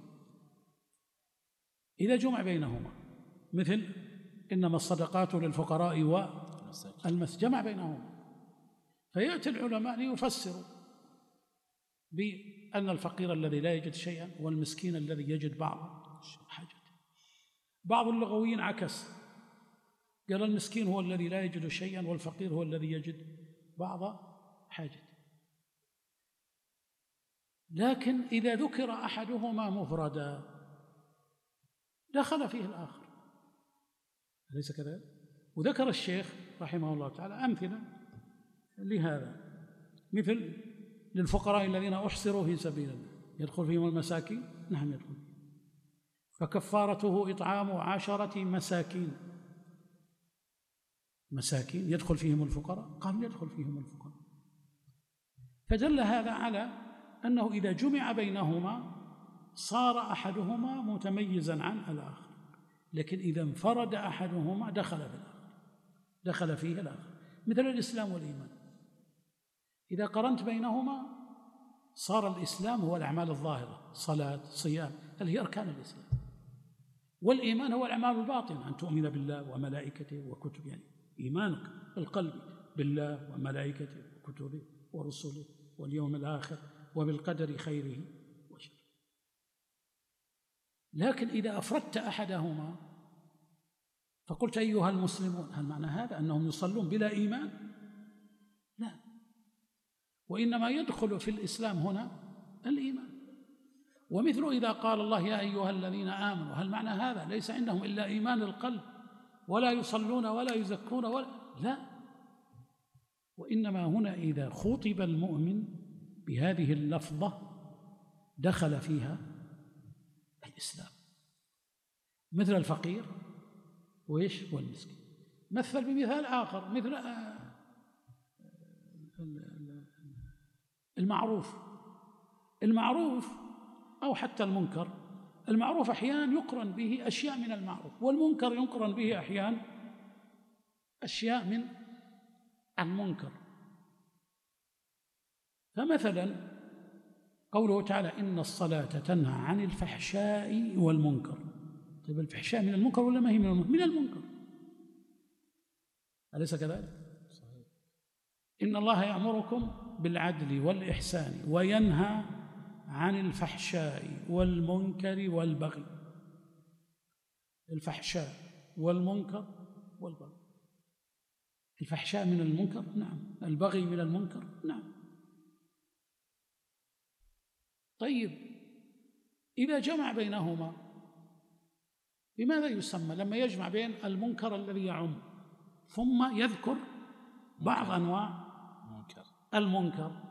إذا جمع بينهما، مثل إنما الصدقات للفقراء والمساكين، جمع بينهما. فيأتي العلماء ليفسروا بأن الفقير الذي لا يجد شيئا والمسكين الذي يجد بعض حاجته. بعض اللغويين عكس، قال المسكين هو الذي لا يجد شيئا والفقير هو الذي يجد بعض حاجته. لكن إذا ذكر أحدهما مفردا دخل فيه الآخر، أليس كذلك؟ وذكر الشيخ رحمه الله تعالى أمثلة لهذا، مثل للفقراء الذين أحصروا في سبيل الله يدخل فيهم المساكين، نعم يدخل، فكفارته إطعام 10 مساكين. مساكين يدخل فيهم الفقراء، قال يدخل فيهم الفقراء. فدل هذا على أنه إذا جمع بينهما صار أحدهما متميزا عن الآخر، لكن إذا انفرد أحدهما دخل في الآخر، دخل فيه الآخر، مثل الإسلام والإيمان. إذا قرنت بينهما صار الإسلام هو الأعمال الظاهرة، صلاة، صيام، هل هي أركان الإسلام، والإيمان هو الأعمال الباطنة، أن تؤمن بالله وملائكته وكتبه، يعني إيمانك القلبي بالله وملائكته وكتبه ورسله واليوم الآخر وبالقدر خيره وشره. لكن إذا أفردت أحدهما فقلت أيها المسلمون، هل معنى هذا أنهم يصلون بلا إيمان؟ لا، وإنما يدخل في الإسلام هنا الإيمان. ومثل إذا قال الله يا أيها الذين آمنوا، هل معنى هذا ليس عندهم إلا إيمان القلب ولا يصلون ولا يزكون لا، وإنما هنا إذا خطب المؤمن بهذه اللفظة دخل فيها الإسلام، مثل الفقير وإيش والمسكين. مثل بمثال آخر، مثل المعروف أو حتى المنكر. المعروف أحيانا يقرن به أشياء من المعروف، والمنكر يقرن به أحيانا أشياء من المنكر. فمثلا قوله تعالى إن الصلاة تنهى عن الفحشاء والمنكر. طيب الفحشاء من المنكر ولا ما هي من المنكر؟ من المنكر، أليس كذلك؟ صحيح. إن الله يأمركم بالعدل والإحسان وينهى عن الفحشاء والمنكر والبغي. الفحشاء والمنكر والبغي، الفحشاء من المنكر، نعم، البغي من المنكر، نعم. طيب إذا جمع بينهما بماذا يسمى؟ لما يجمع بين المنكر الذي يعم ثم يذكر بعض أنواع المنكر،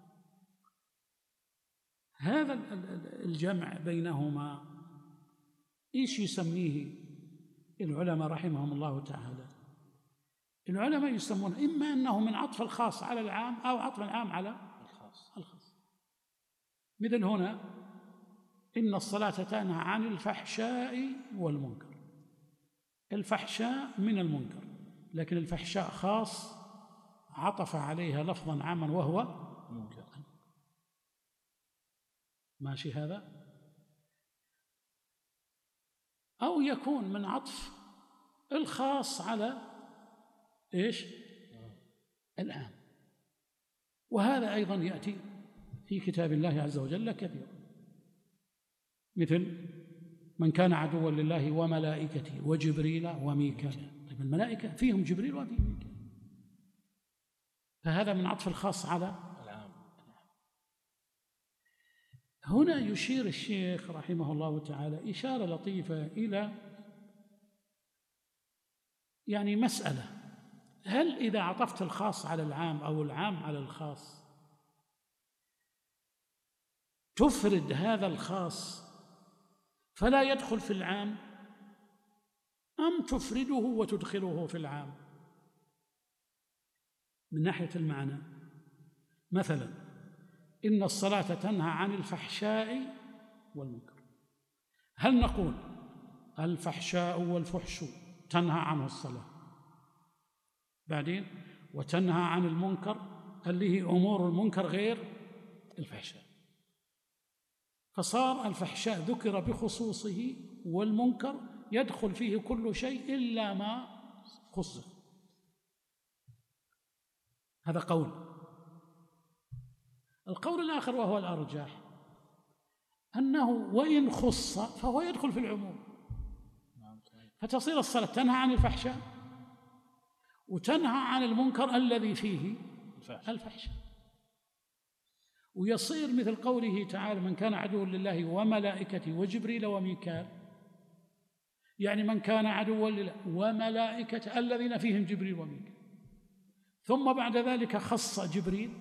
هذا الجمع بينهما إيش يسميه العلماء رحمهم الله تعالى؟ العلماء يسمون إما أنه من عطف الخاص على العام أو عطف العام على الخاص. مثل هنا إن الصلاة تنهى عن الفحشاء والمنكر، الفحشاء من المنكر، لكن الفحشاء خاص عطف عليها لفظا عاما وهو منكر. ماشي هذا؟ أو يكون من عطف الخاص على إيش؟ العام. وهذا أيضا يأتي في كتاب الله عز وجل كثيرا، مثل من كان عدوا لله وملائكته وجبريل وميكال. طيب الملائكة فيهم جبريل وفيهم ميكال، فهذا من عطف الخاص على العام. هنا يشير الشيخ رحمه الله تعالى إشارة لطيفة إلى يعني مسألة، هل إذا عطفت الخاص على العام أو العام على الخاص تفرد هذا الخاص فلا يدخل في العام، أم تفرده وتدخله في العام من ناحية المعنى؟ مثلا إن الصلاة تنهى عن الفحشاء والمنكر، هل نقول الفحشاء والفحش تنهى عنه الصلاة، بعدين وتنهى عن المنكر اللي هي أمور المنكر غير الفحشاء، فصار الفحشاء ذكر بخصوصه والمنكر يدخل فيه كل شيء إلا ما خص. هذا قول. القول الآخر وهو الأرجح أنه وإن خص فهو يدخل في العموم، فتصير الصلاة تنهى عن الفحشاء وتنهى عن المنكر الذي فيه الفحشاء، ويصير مثل قوله تعالى من كان عدوا لله وملائكته وجبريل وميكال، يعني من كان عدوا لله وملائكته الذين فيهم جبريل وميكال، ثم بعد ذلك خص جبريل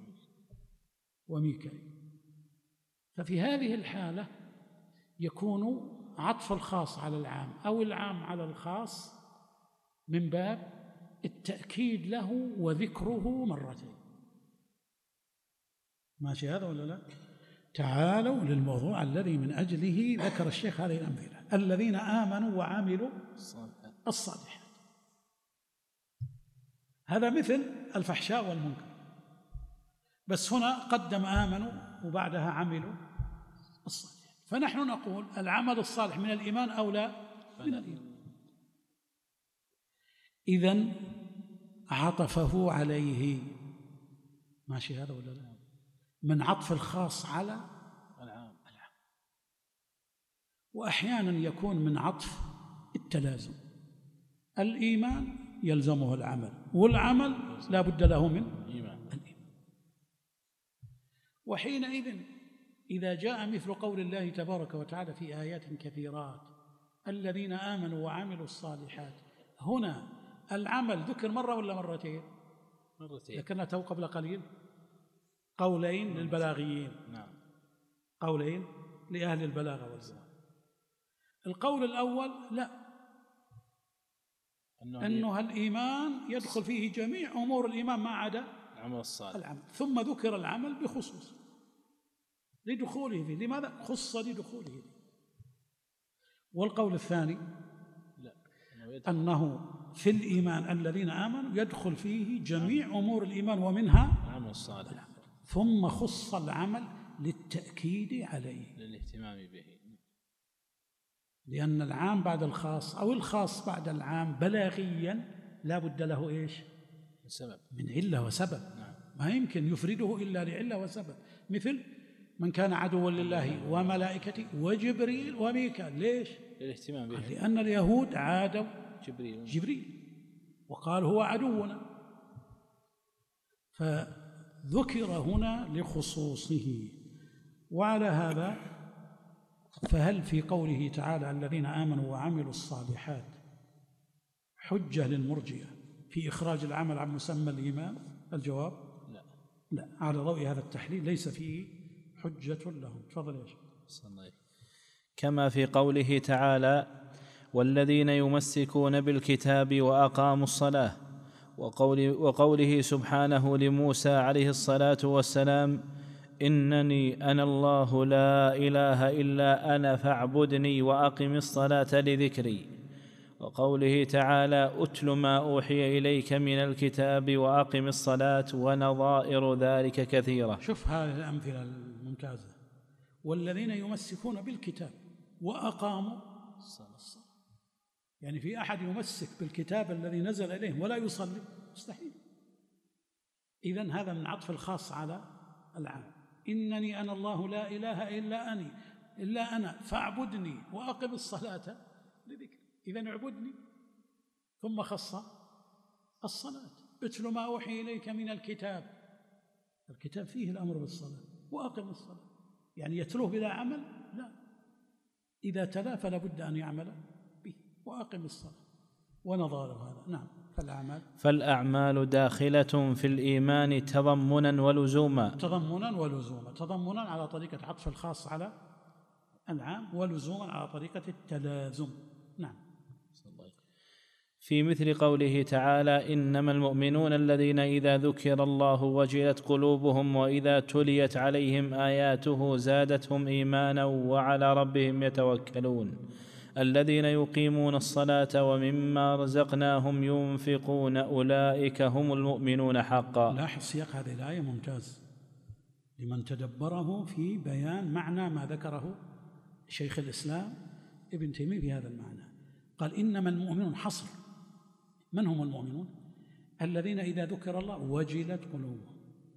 وميكال. ففي هذه الحالة يكون عطف الخاص على العام أو العام على الخاص من باب التأكيد له وذكره مرتين. ماشي هذا ولا لا؟ تعالوا للموضوع الذي من أجله ذكر الشيخ هذه الأمثلة: الذين آمنوا وعملوا الصالحات. هذا مثل الفحشاء والمنكر، بس هنا قدم آمنوا وبعدها عملوا الصالحات. فنحن نقول العمل الصالح من الإيمان أو لا؟ من الإيمان. إذن عطفه عليه. ماشي هذا ولا لا؟ من عطف الخاص على العام. وأحيانا يكون من عطف التلازم، الإيمان يلزمه العمل والعمل لا بد له من الإيمان. وحينئذ إذا جاء مثل قول الله تبارك وتعالى في آيات كثيرات الذين آمنوا وعملوا الصالحات، هنا العمل ذكر مرة ولا مرتين؟ ذكرنا تو قبل قليل قولين للبلاغيين، قولين لأهل البلاغة والزمان. القول الأول لا، أنه الإيمان يدخل فيه جميع أمور الإيمان ما عدا العمل، ثم ذكر العمل بخصوص لدخوله فيه. لماذا خص؟ لدخوله فيه. والقول الثاني لا، أنه في الإيمان الذين آمنوا يدخل فيه جميع أمور الإيمان ومنها العمل الصالح، ثم خص العمل للتأكيد عليه، للاهتمام به، لأن العام بعد الخاص أو الخاص بعد العام بلاغيا لا بد له إيش؟ سبب، من علة وسبب. ما يمكن يفرده إلا لعلة وسبب. مثل من كان عدوا لله وملائكته وجبريل وميكال، ليش؟ للاهتمام به، لأن اليهود عادوا جبريل وقال هو عدونا، فذكر هنا لخصوصه. وعلى هذا فهل في قوله تعالى الذين آمنوا وعملوا الصالحات حجة للمرجئة في إخراج العمل عن مسمى الإيمان؟ الجواب لا، على ضوء هذا التحليل ليس فيه حجة لهم. تفضل يا شيخ. كما في قوله تعالى والذين يمسكون بالكتاب وأقاموا الصلاة، وقوله سبحانه لموسى عليه الصلاة والسلام إنني أنا الله لا إله إلا أنا فاعبدني وأقم الصلاة لذكري، وقوله تعالى أتل ما أوحي إليك من الكتاب وأقم الصلاة، ونظائر ذلك كثيرة. شوف هذه الأمثلة الممتازة: والذين يمسكون بالكتاب وأقاموا الصلاة. يعني في أحد يمسك بالكتاب الذي نزل إليه ولا يصلي؟ مستحيل. إذن هذا من عطف الخاص على العام. إنني أنا الله لا إله إلا أنا فاعبدني وأقم الصلاة لذكري. إذن اعبدني، ثم خص الصلاة: اتل ما أوحي إليك من الكتاب. الكتاب فيه الأمر بالصلاة، وأقم الصلاة. يعني يتلوه بلا عمل؟ لا، إذا تلا فلا بد أن يعمل به. وأقم الصلاة ونظائر هذا. نعم. فالأعمال داخلة في الإيمان تضمنا ولزوما. تضمنا على طريقة عطف الخاص على العام، ولزوما على طريقة التلازم. نعم. في مثل قوله تعالى: إنما المؤمنون الذين إذا ذكر الله وجلت قلوبهم وإذا تليت عليهم آياته زادتهم إيمانا وعلى ربهم يتوكلون الذين يقيمون الصلاة ومما رزقناهم ينفقون أولئك هم المؤمنون حقا. لاحظ سياق هذه الآية ممتاز لمن تدبره في بيان معنى ما ذكره شيخ الإسلام ابن تيمية في هذا المعنى. قال إنما المؤمنون حصر. من هم المؤمنون؟ الذين إذا ذكر الله وجلت قلوبهم.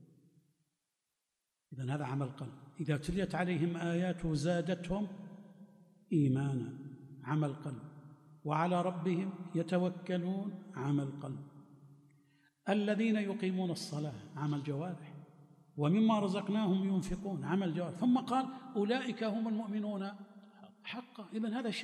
إذن هذا عمل قلب. إذا تليت عليهم آياته زادتهم إيمانا، عمل قلب. وعلى ربهم يتوكلون، عمل قلب. الذين يقيمون الصلاة، عمل جوارح. ومما رزقناهم ينفقون، عمل جوارح. ثم قال أولئك هم المؤمنون حقا. إذن هذا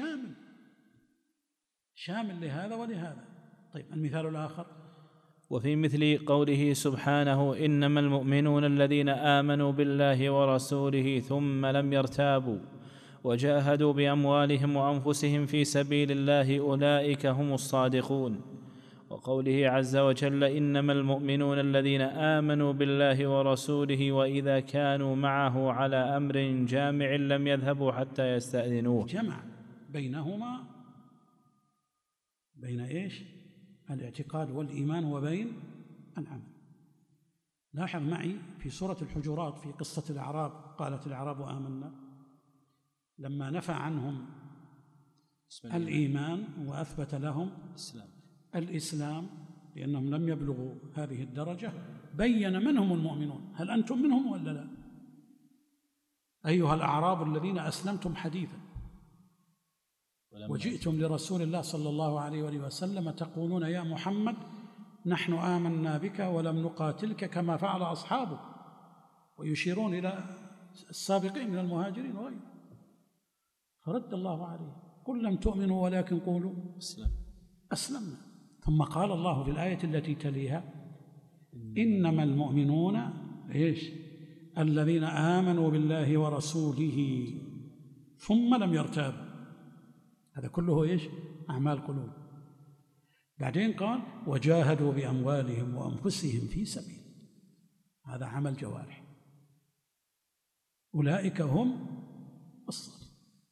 شامل لهذا ولهذا. طيب المثال الآخر: وفي مثل قوله سبحانه: إنما المؤمنون الذين آمنوا بالله ورسوله ثم لم يرتابوا وجاهدوا بأموالهم وأنفسهم في سبيل الله أولئك هم الصادقون. وقوله عز وجل: إنما المؤمنون الذين آمنوا بالله ورسوله وإذا كانوا معه على أمر جامع لم يذهبوا حتى يستأذنوه. جمع بينهما، بين إيش؟ الاعتقاد والإيمان وبين العمل. لاحظ معي في سورة الحجرات في قصة الأعراب، قالت الأعراب آمنا، لما نفى عنهم الإيمان وأثبت لهم الإسلام لأنهم لم يبلغوا هذه الدرجة، بين من هم المؤمنون. هل أنتم منهم ولا لا؟ أيها الأعراب الذين أسلمتم حديثا وجئتم لرسول الله صلى الله عليه وآله وسلم تقولون يا محمد نحن آمنا بك ولم نقاتلك كما فعل أصحابك، ويشيرون إلى السابقين من المهاجرين وغيرهم. فرد الله عليه: قل لم تؤمنوا ولكن قولوا أسلمنا. ثم قال الله في الآية التي تليها: إنما المؤمنون إيش؟ الذين آمنوا بالله ورسوله ثم لم يرتابوا. هذا كله إيش؟ أعمال قلوب. بعدين قال: وجاهدوا بأموالهم وأنفسهم في سبيل، هذا عمل جوارح. أولئك هم الصالحون.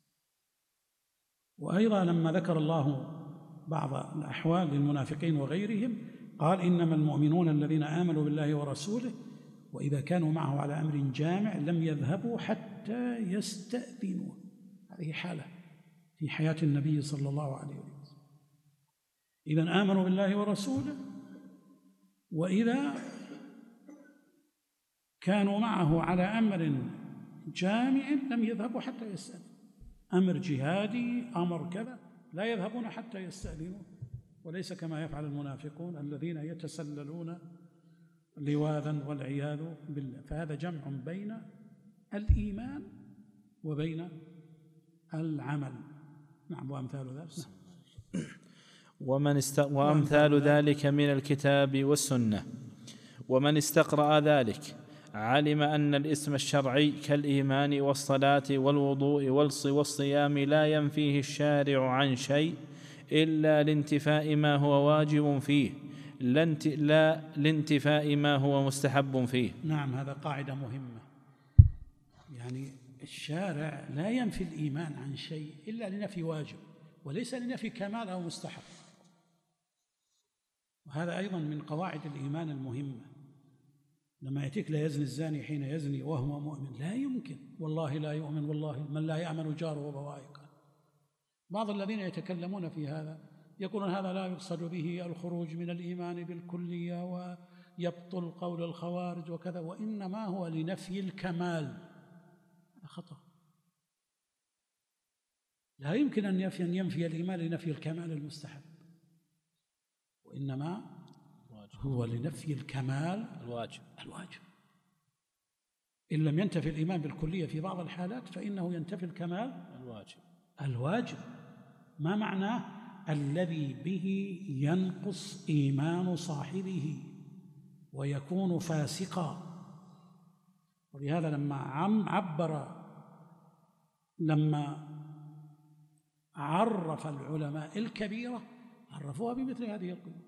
وأيضا لما ذكر الله بعض الأحوال للمنافقين وغيرهم قال: إنما المؤمنون الذين آمنوا بالله ورسوله وإذا كانوا معه على أمر جامع لم يذهبوا حتى يستأذنوه. هذه حالة في حياة النبي صلى الله عليه وسلم. إذن آمنوا بالله ورسوله وإذا كانوا معه على أمر جامع لم يذهبوا حتى يستأذنوا. أمر جهادي، أمر كذا، لا يذهبون حتى يستأذنون. وليس كما يفعل المنافقون الذين يتسللون لواذا والعياذ بالله. فهذا جمع بين الإيمان وبين العمل. نعم. وأمثال ذلك. وأمثال ذلك من الكتاب والسنة. ومن استقرأ ذلك علم أن الاسم الشرعي كالإيمان والصلاة والوضوء والصيام لا ينفيه الشارع عن شيء إلا لانتفاء ما هو واجب فيه، لا لانتفاء ما هو مستحب فيه. نعم، هذا قاعدة مهمة. يعني الشارع لا ينفي الإيمان عن شيء إلا لنفي واجب، وليس لنفي كمال أو مستحب. وهذا أيضا من قواعد الإيمان المهمة. لما يأتيك لا يزني الزاني حين يزني وهو مؤمن، لا يمكن، والله لا يؤمن، والله من لا يأمن جاره وبوائقه. بعض الذين يتكلمون في هذا يقولون هذا لا يقصد به الخروج من الإيمان بالكلية ويبطل قول الخوارج وكذا، وإنما هو لنفي الكمال. هذا خطأ. لا يمكن أن ينفي الإيمان لنفي الكمال المستحب، وإنما هو لنفي الكمال الواجب. إن لم ينتفي الإيمان بالكلية في بعض الحالات فإنه ينتفي الكمال الواجب. ما معناه؟ الذي به ينقص إيمان صاحبه ويكون فاسقا. ولهذا لما عرف العلماء الكبيرة عرفوها بمثل هذه القيود.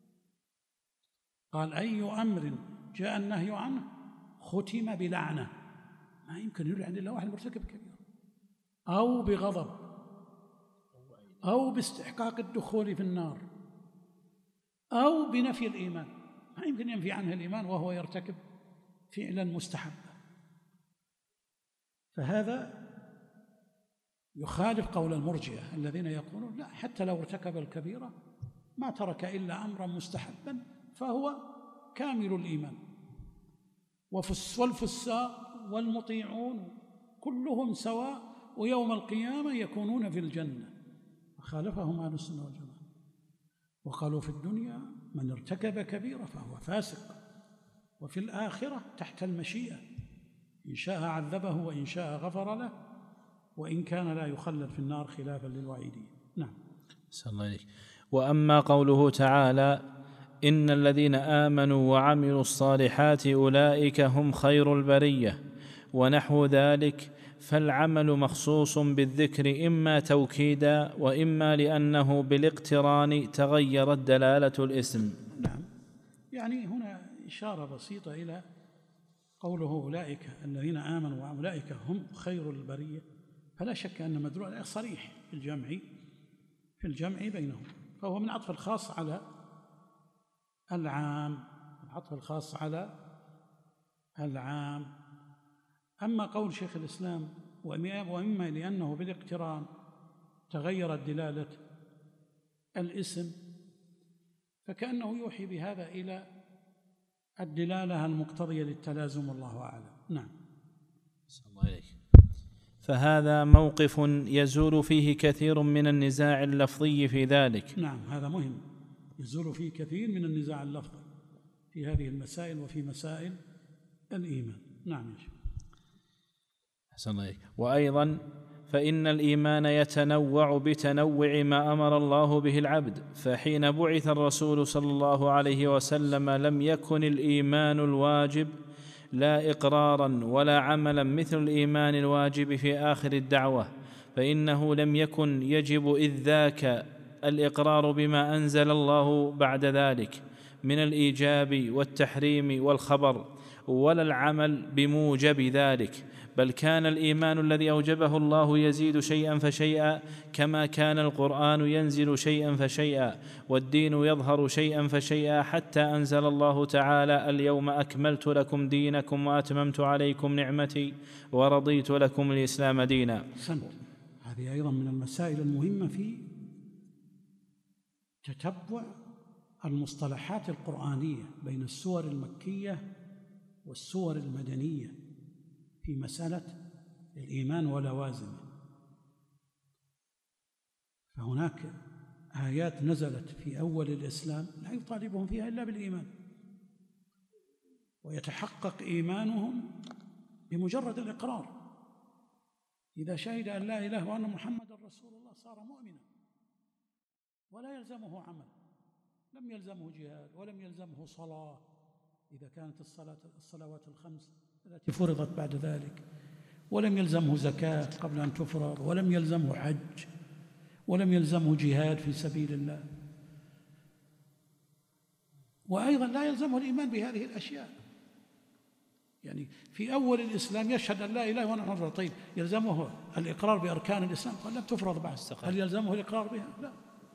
قال: أي أمر جاء النهي عنه ختم بلعنة. ما يمكن يلعن إلا واحد مرتكب كبيرة، أو بغضب، أو باستحقاق الدخول في النار، أو بنفي الإيمان. ما يمكن ينفي عنه الإيمان وهو يرتكب فعلا مستحبا. فهذا يخالف قول المرجئة الذين يقولون لا، حتى لو ارتكب الكبيرة ما ترك إلا أمرا مستحبا فهو كامل الإيمان. والفساق والمطيعون كلهم سواء، ويوم القيامة يكونون في الجنة. وخالفهم أهل السنة والجماعة وقالوا في الدنيا من ارتكب كبيرة فهو فاسق، وفي الآخرة تحت المشيئة، إن شاء عذبه وإن شاء غفر له، وإن كان لا يخلد في النار خلافا للوعيدين. نعم. أحسن الله إليك. وأما قوله تعالى: إن الذين آمنوا وعملوا الصالحات أولئك هم خير البرية ونحو ذلك، فالعمل مخصوص بالذكر إما توكيدا وإما لأنه بالاقتران تغيرت دلالة الاسم. نعم، يعني هنا إشارة بسيطة إلى قوله أولئك الذين آمنوا وأولئك هم خير البرية، فلا شك أن مدلول صريح في الجمع بينهم، فهو من عطف الخاص على العام، أما قول شيخ الإسلام وإما لأنه بالاقتران تغيرت دلالة الاسم، فكأنه يوحي بهذا إلى الدلالة المقتضية للتلازم، الله أعلم. نعم. صلى الله عليك. فهذا موقف يزول فيه كثير من النزاع اللفظي في ذلك. نعم، هذا مهم، يزول فيه كثير من النزاع اللفظي في هذه المسائل وفي مسائل الإيمان. نعم يا شيخ. أحسن الله عليك. وأيضا فإن الإيمان يتنوع بتنوع ما أمر الله به العبد، فحين بعث الرسول صلى الله عليه وسلم لم يكن الإيمان الواجب لا إقرارا ولا عملا مثل الإيمان الواجب في آخر الدعوة، فإنه لم يكن يجب إذ ذاك الإقرار بما أنزل الله بعد ذلك من الإيجاب والتحريم والخبر، ولا العمل بموجب ذلك، بل كان الإيمان الذي أوجبه الله يزيد شيئا فشيئا، كما كان القرآن ينزل شيئا فشيئا، والدين يظهر شيئا فشيئا، حتى أنزل الله تعالى: اليوم أكملت لكم دينكم وأتممت عليكم نعمتي ورضيت لكم الإسلام دينا. هذه أيضا من المسائل المهمة في تتبع المصطلحات القرآنية بين السور المكية والسور المدنية في مسألة الإيمان ولوازمه. فهناك آيات نزلت في أول الإسلام لا يطالبهم فيها إلا بالإيمان، ويتحقق إيمانهم بمجرد الإقرار. إذا شهد أن لا إله وأن محمدا رسول الله صار مؤمنا، ولا يلزمه عمل، لم يلزمه جهاد ولم يلزمه صلاة إذا كانت الصلوات الخمس التي فرضت بعد ذلك، ولم يلزمه زكاة قبل أن تفرض، ولم يلزمه حج، ولم يلزمه جهاد في سبيل الله، وأيضا لا يلزمه الإيمان بهذه الأشياء. يعني في أول الإسلام يشهد أن لا إله وأن محمد رسول الله، طيب يلزمه الإقرار بأركان الإسلام؟ قال لم تفرض بعد، هل يلزمه الإقرار بها؟ لا.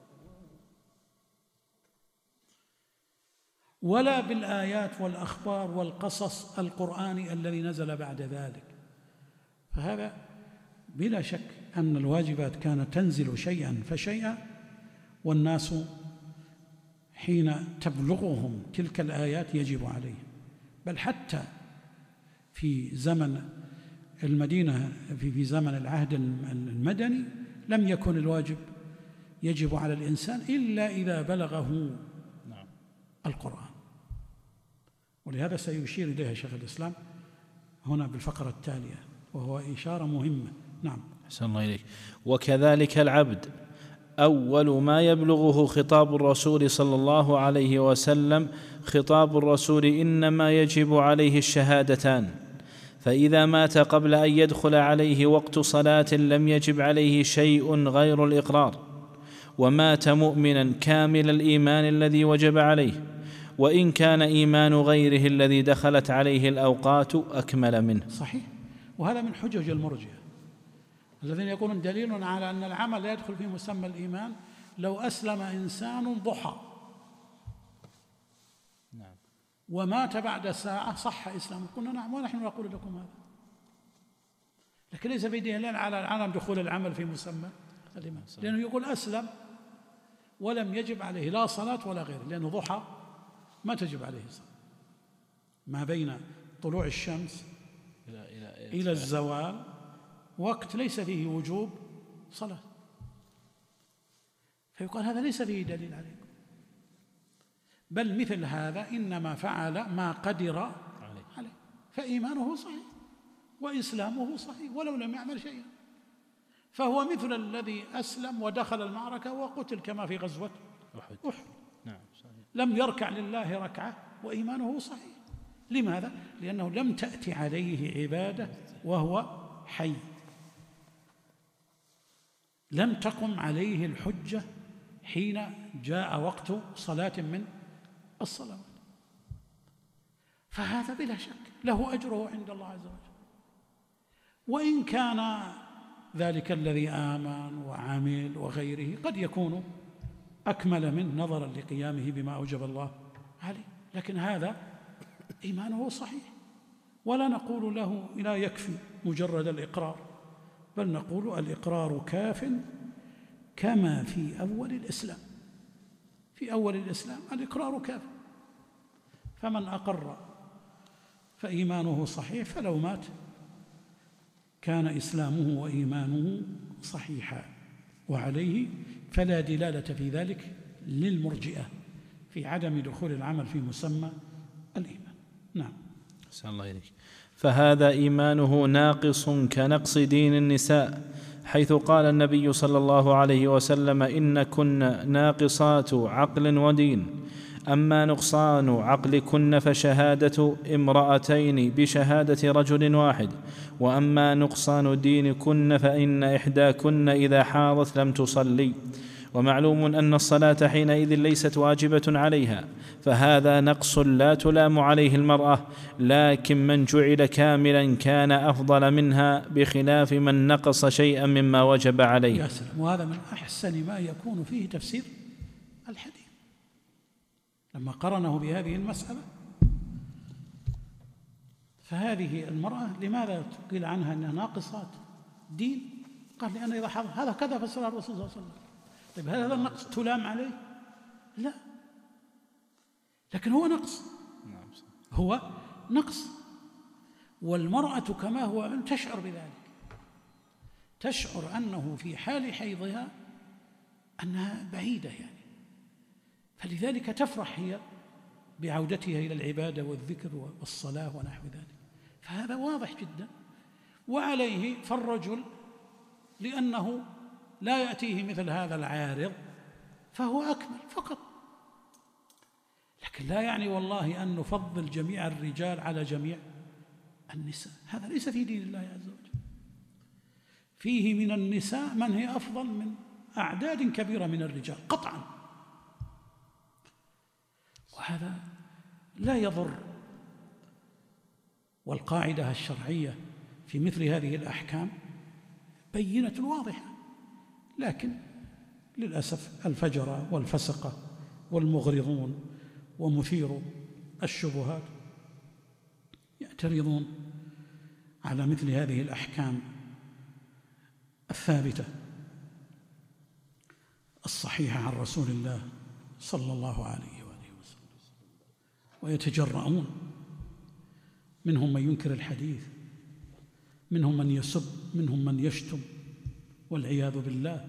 ولا بالآيات والأخبار والقصص القرآني الذي نزل بعد ذلك. فهذا بلا شك أن الواجبات كانت تنزل شيئا فشيئا، والناس حين تبلغهم تلك الآيات يجب عليهم. بل حتى في زمن المدينة، في زمن العهد المدني، لم يكن الواجب يجب على الإنسان إلا إذا بلغه القرآن. ولهذا سيشير إليها شيخ الإسلام هنا بالفقرة التالية، وهو إشارة مهمة. نعم. أحسن الله إليك. وكذلك العبد أول ما يبلغه خطاب الرسول صلى الله عليه وسلم خطاب الرسول إنما يجب عليه الشهادتان، فإذا مات قبل أن يدخل عليه وقت صلاة لم يجب عليه شيء غير الإقرار، ومات مؤمنا كامل الإيمان الذي وجب عليه، وإن كان إيمان غيره الذي دخلت عليه الأوقات أكمل منه. صحيح. وهذا من حجج المرجئة الذين يقولون دليل على أن العمل لا يدخل في مسمى الإيمان لو أسلم إنسان ضحى ومات بعد ساعة صح إسلامه، قلنا نعم ونحن نقول لكم هذا، لكن ليس في دليل على عدم دخول العمل في مسمى الإيمان، لأنه يقول أسلم ولم يجب عليه لا صلاة ولا غيره، لأنه ضحى ما تجب عليه صلاة، ما بين طلوع الشمس إلى الزوال وقت ليس فيه وجوب صلاة، فيقال هذا ليس فيه دليل عليه، بل مثل هذا إنما فعل ما قدر عليه، فإيمانه صحيح وإسلامه صحيح ولو لم يعمل شيئا، فهو مثل الذي أسلم ودخل المعركة وقتل كما في غزوة أحد. نعم صحيح. لم يركع لله ركعة وإيمانه صحيح. لماذا؟ لأنه لم تأتي عليه عبادة وهو حي، لم تقم عليه الحجة حين جاء وقت صلاة من الصلوات، فهذا بلا شك له أجره عند الله عز وجل، وإن كان ذلك الذي آمن وعمل وغيره قد يكون أكمل منه نظرا لقيامه بما أوجب الله عليه، لكن هذا إيمانه صحيح، ولا نقول له لا يكفي مجرد الإقرار، بل نقول الإقرار كاف كما في أول الإسلام، في أول الإسلام الإقرار كاف، فمن أقر فإيمانه صحيح، فلو مات كان إسلامه وإيمانه صحيحا، وعليه فلا دلالة في ذلك للمرجئة في عدم دخول العمل في مسمى الإيمان. نعم. أحسن الله إليك. فهذا إيمانه ناقص كنقص دين النساء، حيث قال النبي صلى الله عليه وسلم إن كن ناقصات عقل ودين، أما نقصان عقلكن فشهادة امرأتين بشهادة رجل واحد، وأما نقصان دينكن فإن إحداكن إذا حاضت لم تصلي، ومعلوم أن الصلاة حينئذ ليست واجبة عليها، فهذا نقص لا تلام عليه المرأة، لكن من جعل كاملا كان أفضل منها، بخلاف من نقص شيئا مما وجب عليه. يا سلام، وهذا من أحسن ما يكون فيه تفسير الحديث لما قرنه بهذه المسألة. فهذه المرأة لماذا قيل عنها أنها ناقصات دين؟ قال لأن إذا حضر هذا كذا فسر الرسول صلى الله عليه وسلم. طيب هل هذا النقص تلام عليه؟ لا، لكن هو نقص، هو نقص، والمرأة كما هو تشعر بذلك، تشعر أنه في حال حيضها أنها بعيدة يعني، فلذلك تفرح هي بعودتها إلى العبادة والذكر والصلاة ونحو ذلك، فهذا واضح جدا. وعليه فالرجل لأنه لا يأتيه مثل هذا العارض فهو أكمل فقط، لكن لا يعني والله أن نفضل جميع الرجال على جميع النساء، هذا ليس في دين الله عز وجل. فيه من النساء من هي أفضل من أعداد كبيرة من الرجال قطعا، وهذا لا يضر. والقاعدة الشرعية في مثل هذه الأحكام بينة واضحة، لكن للأسف الفجرة والفسقة والمغرضون ومثير الشبهات يعترضون على مثل هذه الأحكام الثابتة الصحيحة عن رسول الله صلى الله عليه وآله وسلم، ويتجرؤون، منهم من ينكر الحديث، منهم من يسب، منهم من يشتم والعياذ بالله،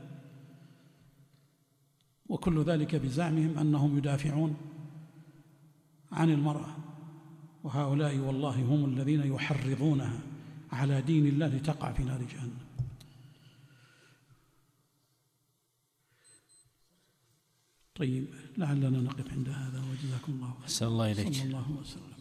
وكل ذلك بزعمهم أنهم يدافعون عن المرأة، وهؤلاء والله هم الذين يحرضونها على دين الله لتقع في نار جهنم. طيب، لعلنا نقف عند هذا، وجزاكم الله خيرا. أحسن الله إليك. صلى الله وسلم.